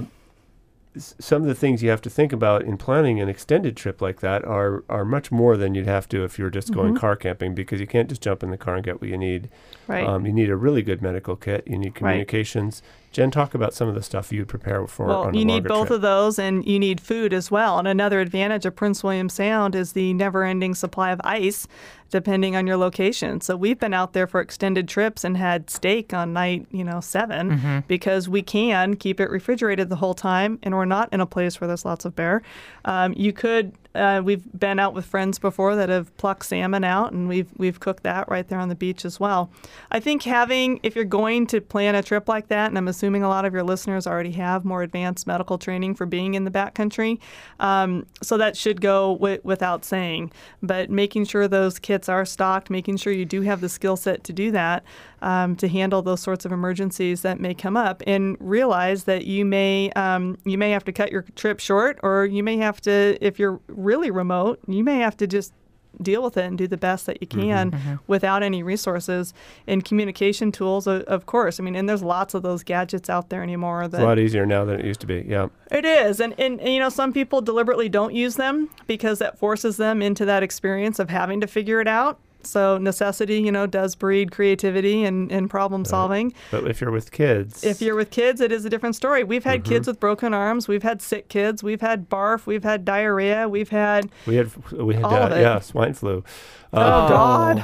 s- some of the things you have to think about in planning an extended trip like that are are much more than you'd have to if you were just going car camping, because you can't just jump in the car and get what you need. Right. Um, you need a really good medical kit. You need communications. Jen, talk about some of the stuff you'd prepare for Well, on a you need longer both trip. of those, and you need food as well. And another advantage of Prince William Sound is the never-ending supply of ice, depending on your location. So we've been out there for extended trips and had steak on night, you know, seven, because we can keep it refrigerated the whole time, and we're not in a place where there's lots of bear. Um, you could Uh, we've been out with friends before that have plucked salmon out, and we've we've cooked that right there on the beach as well. I think having, if you're going to plan a trip like that, and I'm assuming a lot of your listeners already have more advanced medical training for being in the backcountry, um, so that should go w- without saying. But making sure those kits are stocked, making sure you do have the skill set to do that, um, to handle those sorts of emergencies that may come up, and realize that you may um, you may have to cut your trip short, or you may have to, if you're really remote, you may have to just deal with it and do the best that you can Mm-hmm. without any resources and communication tools, of, of course. I mean, and there's lots of those gadgets out there anymore. That It's a lot easier now than it used to be. Yeah. It is. And, and, and, you know, some people deliberately don't use them because that forces them into that experience of having to figure it out. So necessity, you know, does breed creativity and, and problem solving. But if you're with kids, If you're with kids, it is a different story. We've had Mm-hmm. kids with broken arms. We've had sick kids. We've had barf. We've had diarrhea. We've had, we had we had all uh, of it. yeah swine flu. oh, Uh, God.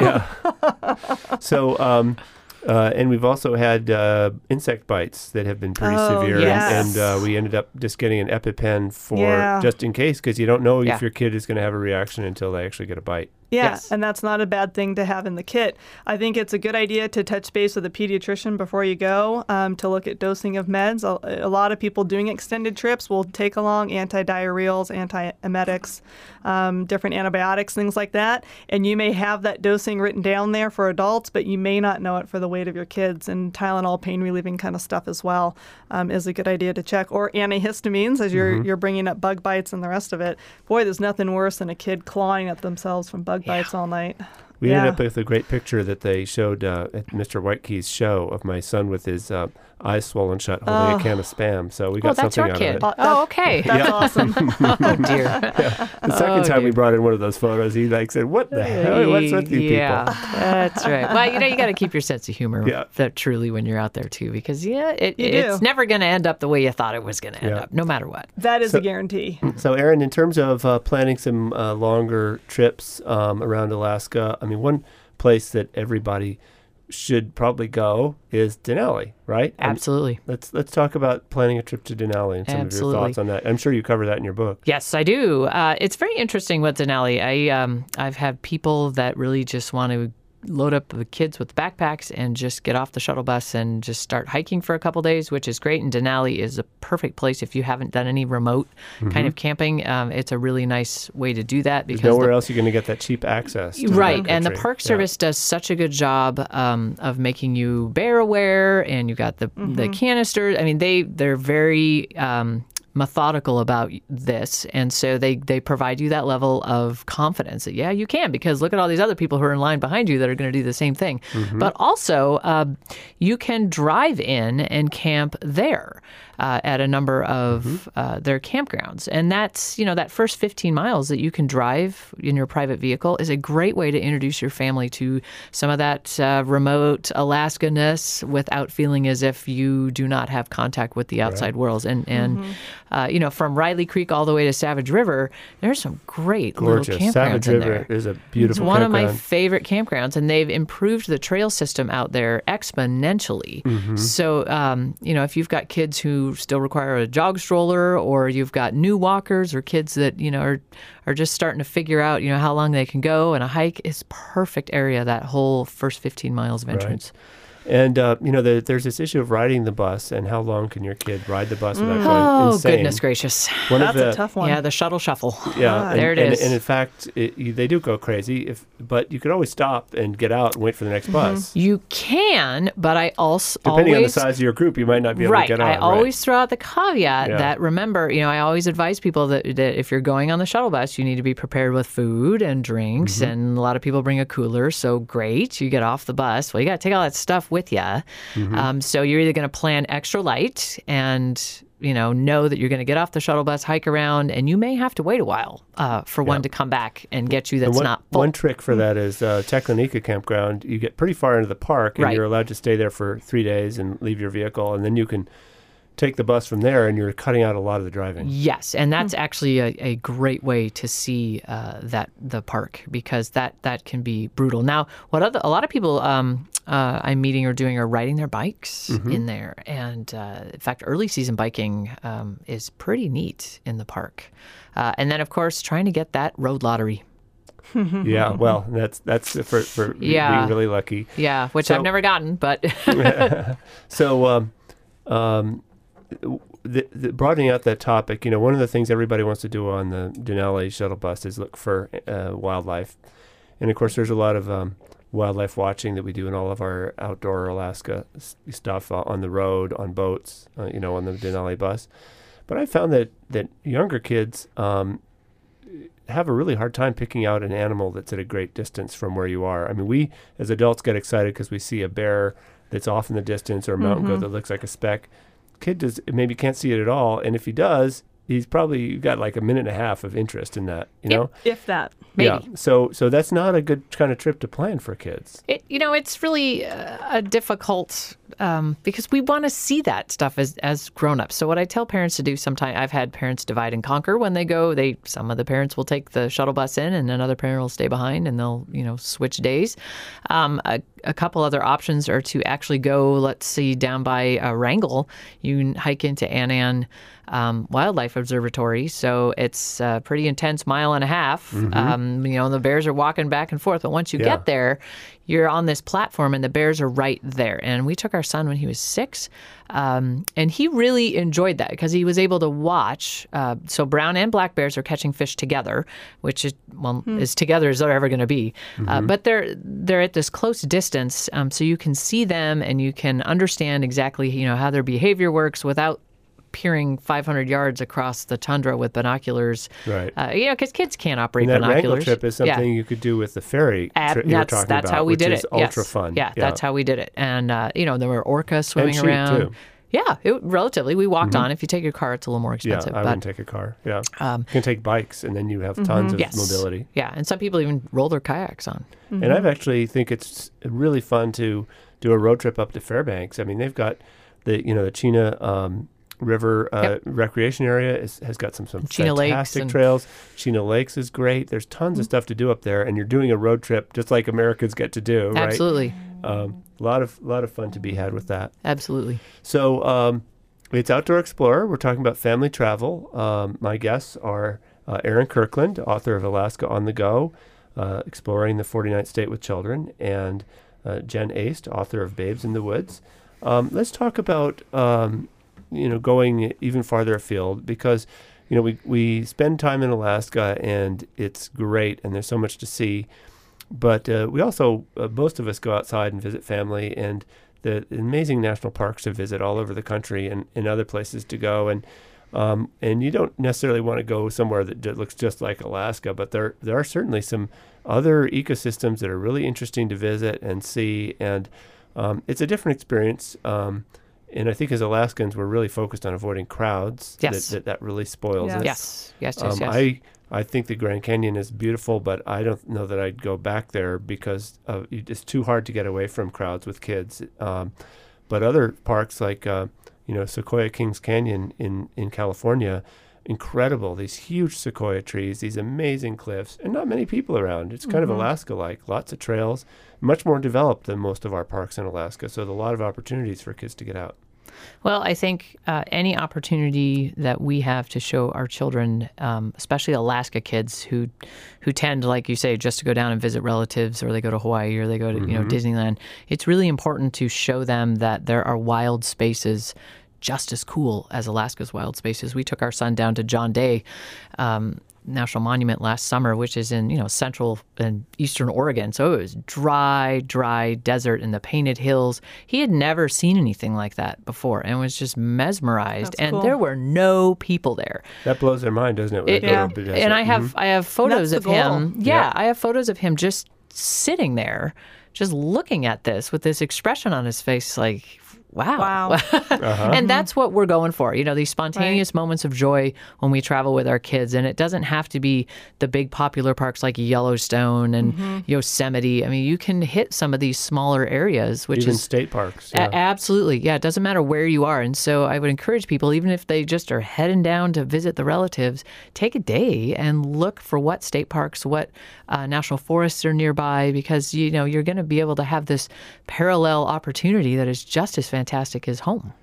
Yeah. so, um, uh, and we've also had uh, insect bites that have been pretty Oh, severe, yes. and, and uh, we ended up just getting an EpiPen for Yeah. just in case, because you don't know Yeah. if your kid is going to have a reaction until they actually get a bite. Yeah, Yes. and that's not a bad thing to have in the kit. I think it's a good idea to touch base with a pediatrician before you go, um, to look at dosing of meds. A, a lot of people doing extended trips will take along antidiarrheals, antiemetics, um, different antibiotics, things like that. And you may have that dosing written down there for adults, but you may not know it for the weight of your kids. And Tylenol, pain relieving kind of stuff as well, um, is a good idea to check. Or antihistamines, as you're you're bringing up bug bites and the rest of it. Boy, there's nothing worse than a kid clawing at themselves from bug bites all night. We Yeah. ended up with a great picture that they showed uh, at Mister Whitekey's show of my son with his uh, eyes swollen shut holding Oh. a can of Spam. So we Oh, got that's something your out kid. of it. Oh, okay. That's awesome. Oh, dear. The second Oh, time we dear. brought in one of those photos, he like said, "What the hell? What's with you yeah, people?" that's right. Well, you know, you got to keep your sense of humor Yeah. that truly when you're out there too, because yeah, it, You it's do. never going to end up the way you thought it was going to end Yeah. up, no matter what. That is So- a guarantee. So, Aaron, in terms of uh, planning some uh, longer trips um, around Alaska, I mean, one place that everybody should probably go is Denali, right? And Absolutely. let's let's talk about planning a trip to Denali and some Absolutely. of your thoughts on that. I'm sure you cover that in your book. Yes, I do. Uh, it's very interesting with Denali. I um, I've had people that really just want to load up the kids with backpacks and just get off the shuttle bus and just start hiking for a couple days, which is great. And Denali is a perfect place if you haven't done any remote kind of camping. Um, it's a really nice way to do that There's because nowhere the else you're going to get that cheap access. to Right, the and the country. Park Yeah. Service does such a good job um, of making you bear aware, and you got the the canisters. I mean, they they're very um, methodical about this, and so they they provide you that level of confidence that yeah, you can, because look at all these other people who are in line behind you that are going to do the same thing. But also, uh, you can drive in and camp there. Uh, at a number of uh, their campgrounds. And that's, you know, that first fifteen miles that you can drive in your private vehicle is a great way to introduce your family to some of that uh, remote Alaska-ness without feeling as if you do not have contact with the outside world. And, and uh, you know, from Riley Creek all the way to Savage River, there's some great Gorgeous. little campgrounds Savage in River there. is a It's beautiful one of my campground. favorite campgrounds, and they've improved the trail system out there exponentially. Mm-hmm. So, um, you know, if you've got kids who still require a jog stroller, or you've got new walkers, or kids that, you know, are are just starting to figure out, you know, how long they can go, and a hike is perfect area, that whole first fifteen miles of entrance. And, uh, you know, the, there's this issue of riding the bus and how long can your kid ride the bus without going Oh, insane. goodness gracious. One That's of the, a tough one. Yeah, the shuttle shuffle. Yeah, and, there it and, is. And in fact, it, you, they do go crazy. If but you could always stop and get out and wait for the next bus. You can, but I also Depending always... on the size of your group, you might not be able Right. to get on. I right. always throw out the caveat Yeah. that, remember, you know, I always advise people that, that if you're going on the shuttle bus, you need to be prepared with food and drinks. Mm-hmm. And a lot of people bring a cooler. So great. You get off the bus. Well, you got to take all that stuff with you. Mm-hmm. Um, so you're either going to plan extra light and, you know, know that you're going to get off the shuttle bus, hike around, and you may have to wait a while uh, for one to come back and get you that's And one, not full. one trick for that is uh, Teklenika campground. You get pretty far into the park, and Right. you're allowed to stay there for three days and leave your vehicle, and then you can take the bus from there, and you're cutting out a lot of the driving. Yes, and that's actually a, a great way to see uh, that the park, because that, that can be brutal. Now, what other, a lot of people um, uh, I'm meeting or doing are riding their bikes Mm-hmm. in there. And uh, in fact, early season biking um, is pretty neat in the park. Uh, and then, of course, trying to get that road lottery. Yeah, well, that's that's for, for Yeah. being really lucky. Yeah, which So- I've never gotten, but So, um, um, the, the, broadening out that topic, you know, one of the things everybody wants to do on the Denali shuttle bus is look for uh, wildlife. And, of course, there's a lot of um, wildlife watching that we do in all of our outdoor Alaska s- stuff uh, on the road, on boats, uh, you know, on the Denali bus. But I found that, that younger kids um, have a really hard time picking out an animal that's at a great distance from where you are. I mean, we as adults get excited because we see a bear that's off in the distance or a mountain goat that looks like a speck. Kid does maybe can't see it at all, and if he does, he's probably got like a minute and a half of interest in that. You know, If that. maybe. yeah. So so that's not a good kind of trip to plan for kids. It, you know, it's really uh, a difficult um, because we want to see that stuff as as grown-ups. So what I tell parents to do sometimes, I've had parents divide and conquer when they go. They some of the parents will take the shuttle bus in, and another parent will stay behind, and they'll you know switch days. Um, a, a couple other options are to actually go, let's see, down by uh, Wrangell. You can hike into Annan um, Wildlife Observatory. So it's a pretty intense mile and a half. Um, you know, the bears are walking back and forth, but once you Yeah. get there, you're on this platform and the bears are right there. And we took our son when he was six, um, and he really enjoyed that because he was able to watch. Uh, so brown and black bears are catching fish together, which is well as together as they're ever going to be. Uh, but they're they're at this close distance, um, so you can see them and you can understand exactly you know how their behavior works without peering five hundred yards across the tundra with binoculars. Right. Uh, you know, because kids can't operate And that Wrangell binoculars. trip is Yeah. something you could do with the ferry Ab- trip you were that's talking that's about, how we which did is it. ultra yes. fun. Yeah, that's how we did it. And uh, you know, there were orcas swimming cheap, around. too. Yeah, it, relatively. We walked on. If you take your car, it's a little more Yeah, expensive. I but wouldn't take a car. Yeah, Um, you can take bikes, and then you have tons of yes, mobility. yeah, and some people even roll their kayaks on. And I've actually think it's really fun to do a road trip up to Fairbanks. I mean, they've got the you know the Chena um, River uh, Yep. recreation area is, has got some some Chena Lakes fantastic and- trails. Chena Lakes is great. There's tons of stuff to do up there, and you're doing a road trip just like Americans get to do. Right? Absolutely, Um, a lot of lot of fun to be had with that. absolutely. So um, it's Outdoor Explorer. We're talking about family travel. Um, my guests are uh, Aaron Kirkland, author of Alaska on the Go, uh, Exploring the forty-ninth State with Children, and uh, Jen Aist, author of Babes in the Woods. Um, let's talk about um, you know going even farther afield because you know we we spend time in Alaska and it's great and there's so much to see, but uh, we also uh, most of us go outside and visit family and the amazing national parks to visit all over the country and, and other places to go. And um, and you don't necessarily want to go somewhere that ju- looks just like Alaska, but there there are certainly some other ecosystems that are really interesting to visit and see. And um, it's a different experience. Um, and I think as Alaskans, we're really focused on avoiding crowds. Yes. That, that, that really spoils Yes. it. Yes, yes, yes, Um, yes. I I think the Grand Canyon is beautiful, but I don't know that I'd go back there because of, it's too hard to get away from crowds with kids. Um, but other parks like uh, you know Sequoia Kings Canyon in in California, incredible. These huge sequoia trees, these amazing cliffs, and not many people around. It's kind of Alaska-like, lots of trails, much more developed than most of our parks in Alaska. So there's a lot of opportunities for kids to get out. Well, I think uh, any opportunity that we have to show our children, um, especially Alaska kids who who tend, like you say, just to go down and visit relatives, or they go to Hawaii, or they go to you know Disneyland, it's really important to show them that there are wild spaces just as cool as Alaska's wild spaces. We took our son down to John Day um, National Monument last summer, which is in you know central and eastern Oregon. So it was dry, dry desert in the Painted Hills. He had never seen anything like that before and was just mesmerized. That's and cool. there were no people there. That blows their mind, doesn't it? when It- they go yeah. to the And desert? I have I have photos That's of the him. goal. Yeah, Yeah. I have photos of him just sitting there, just looking at this with this expression on his face, like, wow. Wow. Uh-huh. And that's what we're going for, you know, these spontaneous Right. moments of joy when we travel with our kids. And it doesn't have to be the big popular parks like Yellowstone and Mm-hmm. Yosemite. I mean, you can hit some of these smaller areas, which Even is state parks. A- Yeah. absolutely. Yeah, it doesn't matter where you are. And so I would encourage people, even if they just are heading down to visit the relatives, take a day and look for what state parks, what uh, national forests are nearby, because, you know, you're going to be able to have this parallel opportunity that is just as fantastic as home.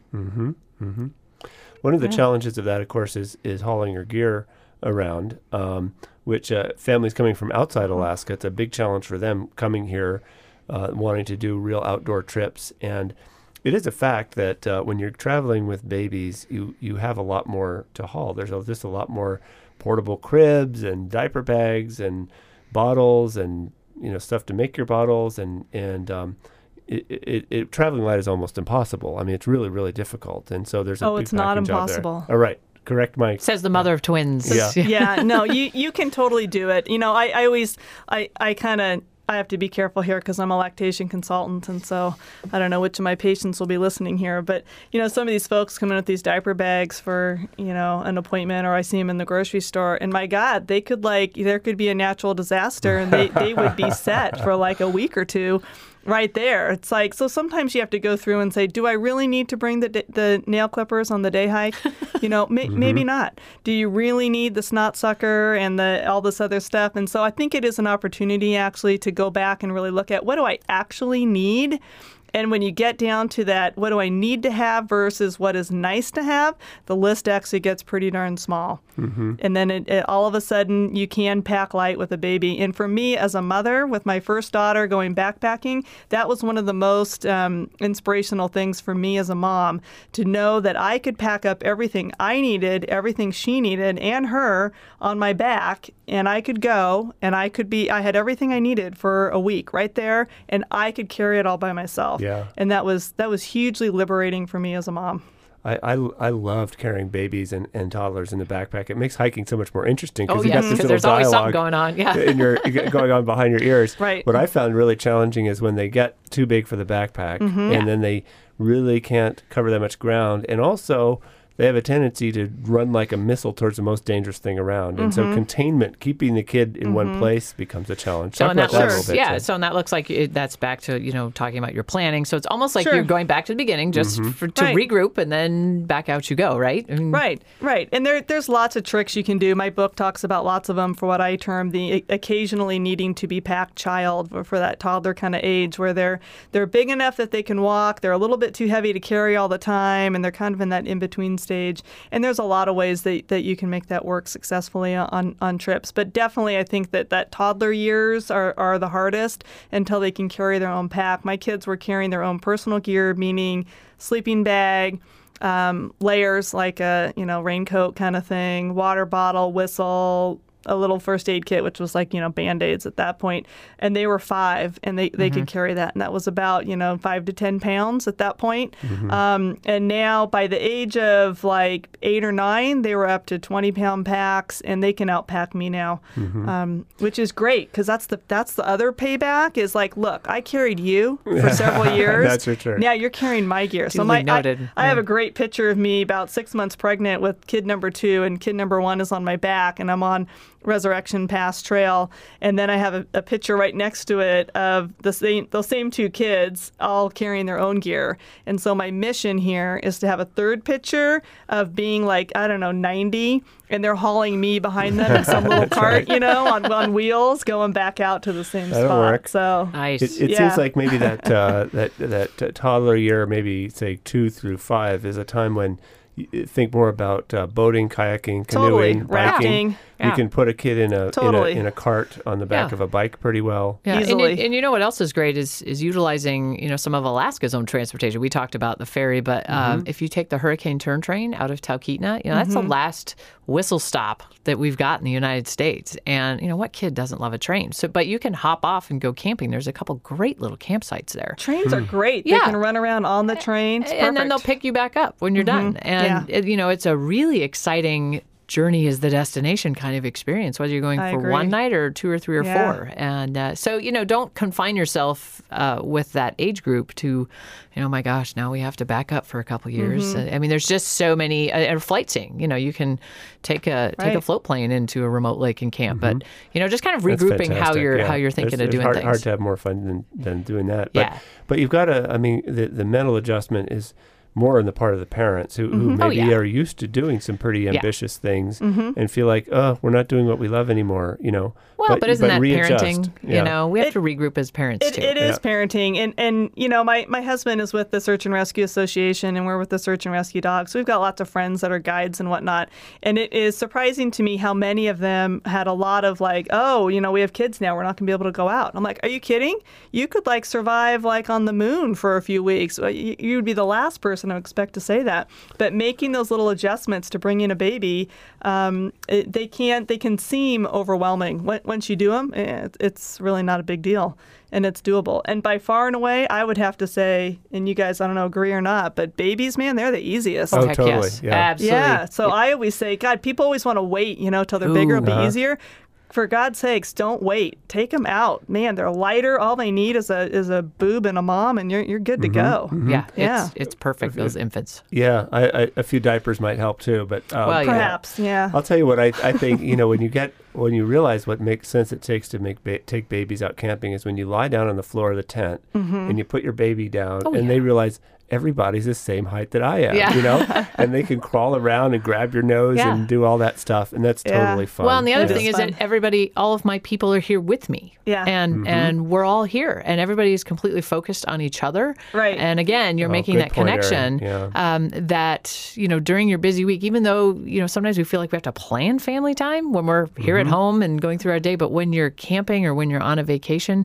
One of the challenges of that, of course, is is hauling your gear around, um, which uh, families coming from outside Alaska, it's a big challenge for them coming here, uh, wanting to do real outdoor trips. And it is a fact that uh, when you're traveling with babies, you, you have a lot more to haul. There's a, just a lot more portable cribs and diaper bags and bottles and, you know, stuff to make your bottles. And, and um, it, it, it, traveling light is almost impossible. I mean, it's really, really difficult. And so there's a Oh, big it's not packing job there. impossible. All right. Correct, Mike. Says the mother of twins. Yeah. Yeah, no, you you can totally do it. You know, I, I always, I, I kind of, I have to be careful here because I'm a lactation consultant, and so I don't know which of my patients will be listening here. But, you know, some of these folks come in with these diaper bags for, you know, an appointment, or I see them in the grocery store, and my God, they could like, there could be a natural disaster, and they, they would be set for like a week or two. Right there. It's like, so sometimes you have to go through and say, do I really need to bring the the nail clippers on the day hike? You know, may, Mm-hmm. maybe not. Do you really need the snot sucker and the all this other stuff? And so I think it is an opportunity actually to go back and really look at, what do I actually need? And when you get down to that, what do I need to have versus what is nice to have, the list actually gets pretty darn small. Mm-hmm. And then it, it, all of a sudden, you can pack light with a baby. And for me, as a mother, with my first daughter going backpacking, that was one of the most um, inspirational things for me as a mom, to know that I could pack up everything I needed, everything she needed, and her on my back, and I could go, and I could be, I had everything I needed for a week right there, and I could carry it all by myself. Yeah. And that was that was hugely liberating for me as a mom. I, I, I loved carrying babies and, and toddlers in the backpack. It makes hiking so much more interesting because Oh, you yes, got this because little there's always something dialogue going on. Yeah. in your, going on behind your ears. Right. What I found really challenging is when they get too big for the backpack, Mm-hmm. and then they really can't cover that much ground. And also, they have a tendency to run like a missile towards the most dangerous thing around. And Mm-hmm. so containment, keeping the kid in one place, becomes a challenge. So Talk and about that that a looks, little bit. yeah. Jen. So and that looks like it, that's back to, you know, talking about your planning. So it's almost like Sure. you're going back to the beginning, just Mm-hmm. for, to Right. regroup, and then back out you go, right? I mean, Right, right. And there, there's lots of tricks you can do. My book talks about lots of them for what I term the occasionally needing to be packed child, for, for that toddler kind of age, where they're they're big enough that they can walk, they're a little bit too heavy to carry all the time, and they're kind of in that in-between stage. And there's a lot of ways that, that you can make that work successfully on, on trips. But definitely I think that, that toddler years are, are the hardest until they can carry their own pack. My kids were carrying their own personal gear, meaning sleeping bag, um, layers like a, you know, raincoat kind of thing, water bottle, whistle, a little first aid kit, which was like, you know, Band-Aids at that point. And they were five, and they, they could carry that. And that was about, you know, five to ten pounds at that point. Um, and now by the age of like eight or nine, they were up to twenty pound packs, and they can outpack me now, um, which is great, because that's the that's the other payback is like, look, I carried you for several years. That's for sure. Now you're carrying my gear. So Duly my, I, noted. I have Yeah. a great picture of me about six months pregnant with kid number two, and kid number one is on my back, and I'm on Resurrection Pass Trail, and then I have a, a picture right next to it of the same those same two kids all carrying their own gear. And so my mission here is to have a third picture of being like, I don't know, ninety, and they're hauling me behind them in some little cart, you know, on, on wheels, going back out to the same That'll spot. work. So Nice. It, it Yeah. seems like maybe that uh, that that uh, toddler year, maybe say two through five, is a time when you think more about uh, boating, kayaking, Totally. canoeing, biking. Rafting. You Yeah. can put a kid in a, Totally. in a in a cart on the back Yeah. of a bike pretty well. Yeah, and, Easily. you- and you know what else is great is is utilizing, you know, some of Alaska's own transportation. We talked about the ferry, but um, if you take the Hurricane Turn Train out of Talkeetna, you know, that's the last whistle stop that we've got in the United States. And you know, what kid doesn't love a train? So, but you can hop off and go camping. There's a couple great little campsites there. trains are great. Yeah. They can run around on the train. It's And then they'll perfect. pick you back up when you're done. And Yeah. it, you know, it's a really exciting journey is the destination kind of experience, whether you're going I for agree. one night or two or three or Yeah. four. And uh, so, you know, don't confine yourself uh, with that age group to, you know, my gosh, now we have to back up for a couple years. Mm-hmm. Uh, I mean, there's just so many, uh, or flight seeing, you know, you can take a take a Right. float plane into a remote lake and camp. But, you know, just kind of That's regrouping how fantastic, you're yeah. how you're thinking it's, of it's doing hard, things. hard to have more fun than, than doing that. But, Yeah. but you've got to, I mean, the, the mental adjustment is more on the part of the parents who, who Oh, maybe yeah. are used to doing some pretty Yeah. ambitious things and feel like, oh, we're not doing what we love anymore, you know. Well, but, isn't that readjust. parenting? Yeah. You know, we have It- to regroup as parents It, too. it is Yeah. parenting, and and you know, my my husband is with the Search and Rescue Association, and we're with the Search and Rescue Dogs. So we've got lots of friends that are guides and whatnot, and it is surprising to me how many of them had a lot of like, oh, you know, we have kids now, we're not going to be able to go out. I'm like, are you kidding? You could like survive like on the moon for a few weeks. Uh, You you would be the last person to expect to say that. But making those little adjustments to bring in a baby, um, it, they can't. They can seem overwhelming. When, once you do them, it, it's really not a big deal, and it's doable. And by far and away, I would have to say, and you guys, I don't know, agree or not, but babies, man, they're the easiest. Oh, Heck totally, yes. yeah. Absolutely. Yeah. So I always say, God, people always want to wait, you know, till they're bigger, it'll be Uh-huh. easier. For God's sakes, don't wait. Take them out. Man, they're lighter. All they need is a is a boob and a mom, and you're you're good to go. Yeah, Yeah. it's it's perfect. Those infants. Yeah, I, I, a few diapers might help too, but um, Well, yeah. Perhaps, yeah. I'll tell you what I, I think. You know, when you get when you realize what makes sense it takes to make ba- take babies out camping is when you lie down on the floor of the tent and you put your baby down, Oh, and yeah. they realize everybody's the same height that I am. Yeah. You know, and they can crawl around and grab your nose Yeah. and do all that stuff, and that's Yeah. totally fun. Well, and the other It thing is is fun. that everybody, all of my people are here with me. Yeah. And Mm-hmm. and we're all here, and everybody is completely focused on each other. Right. And again, you're Oh, making good that point, Erin. connection. Yeah. Um, that you know during your busy week, even though you know sometimes we feel like we have to plan family time when we're here Mm-hmm. at home and going through our day, but when you're camping or when you're on a vacation.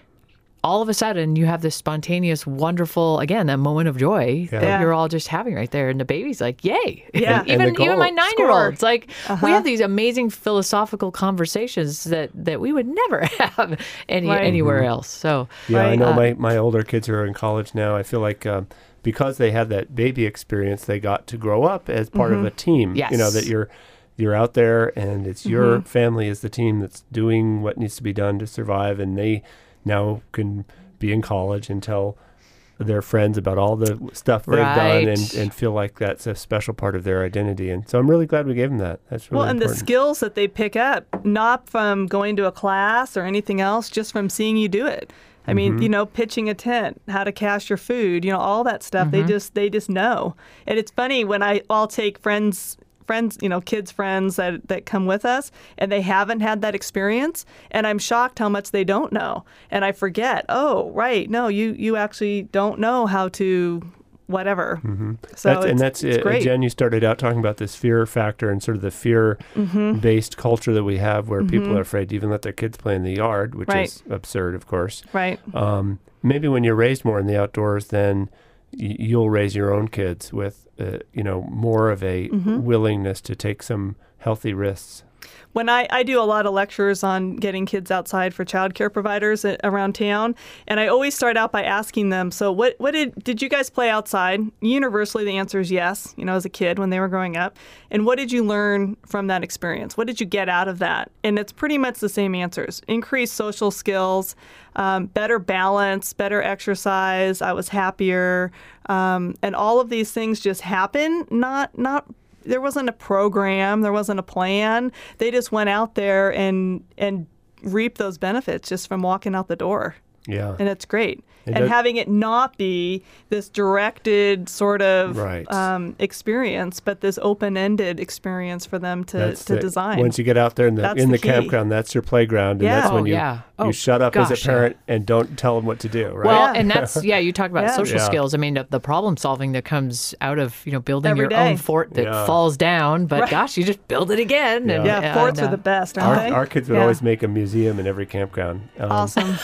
All of a sudden, you have this spontaneous, wonderful, again, that moment of joy Yeah. that Yeah. you're all just having right there. And the baby's like, yay. Yeah. And- and even the even my goal- nine year olds. Score. Like, we have these amazing philosophical conversations that, that we would never have any, Right. anywhere else. So, Yeah, I Right. know Uh, my, my older kids who are in college now, I feel like um, because they had that baby experience, they got to grow up as part of a team. You know, Yes. that you're you're out there and it's your family is the team that's doing what needs to be done to survive, and they now can be in college and tell their friends about all the stuff they've done and, Right. and feel like that's a special part of their identity. And so I'm really glad we gave them that. That's really Well, and the important. skills that they pick up, not from going to a class or anything else, just from seeing you do it. I Mm-hmm. mean, you know, pitching a tent, how to cache your food, you know, all that stuff. They just they just know. And it's funny when I I'll take friends friends, you know, kids friends that that come with us and they haven't had that experience, and I'm shocked how much they don't know. And I forget, oh, right, no, you you actually don't know how to whatever. So that's, it's, and that's it's uh, great. Jen, you started out talking about this fear factor and sort of the fear-based culture that we have, where people are afraid to even let their kids play in the yard, which Right. is absurd, of course. Right. Um, maybe when you're raised more in the outdoors, then y- you'll raise your own kids with, uh, you know, more of a willingness to take some healthy risks. When I, I do a lot of lectures on getting kids outside for childcare providers a- around town, and I always start out by asking them, so what, what did did you guys play outside? Universally, the answer is yes, you know, as a kid when they were growing up. And what did you learn from that experience? What did you get out of that? And it's pretty much the same answers. Increased social skills, um, better balance, better exercise, I was happier, um, and all of these things just happen, not not there wasn't a program, there wasn't a plan. They just went out there and and reaped those benefits just from walking out the door. Yeah. And it's great. It and does- having it not be this directed sort of Right. um, experience, but this open-ended experience for them to, That's to the- design. Once you get out there in the That's in the, the key. campground, that's your playground, and Yeah. that's when Oh, you yeah. Oh, you shut up as gosh, a parent and don't tell them what to do. Right? Well, Yeah. and that's yeah. You talk about Yeah. social Yeah. skills. I mean, the, the problem solving that comes out of you know building Every your day. own fort that Yeah. falls down, but Right. gosh, you just build it again. And, yeah, and, forts uh, are the best, aren't our, they? our kids would Yeah. always make a museum in every campground. Um, Awesome.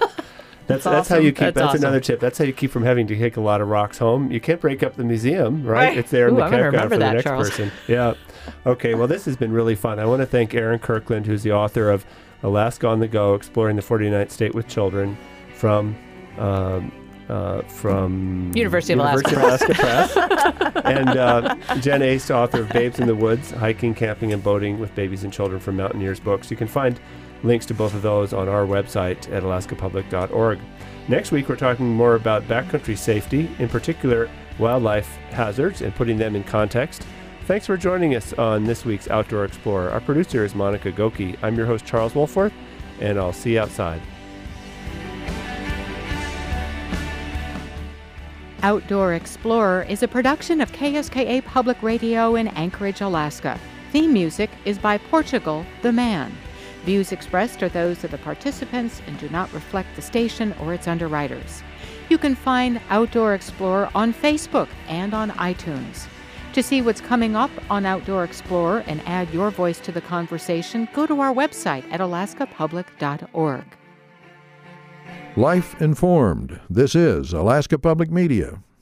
That's That's that's how awesome. you keep. That's, That's awesome. another tip. That's how you keep from having to take a lot of rocks home. You can't break up the museum, right? Right. It's there in Ooh, the I'm gonna campground for remember the that, next Charles. person. Yeah. Okay. Well, this has been really fun. I want to thank Erin Kirkland, who's the author of Alaska on the Go: Exploring the forty-ninth State with Children, from um, uh, from University of University Alaska, of Alaska Press. And uh, Jen Ace, author of Babes in the Woods, Hiking, Camping, and Boating with Babies and Children from Mountaineers Books. You can find links to both of those on our website at alaska public dot org. Next week, we're talking more about backcountry safety, in particular wildlife hazards, and putting them in context. Thanks for joining us on this week's Outdoor Explorer. Our producer is Monica Goki. I'm your host, Charles Wolforth, and I'll see you outside. Outdoor Explorer is a production of K S K A Public Radio in Anchorage, Alaska. Theme music is by Portugal the Man. Views expressed are those of the participants and do not reflect the station or its underwriters. You can find Outdoor Explorer on Facebook and on iTunes. To see what's coming up on Outdoor Explorer and add your voice to the conversation, go to our website at alaska public dot org. Life Informed. This is Alaska Public Media.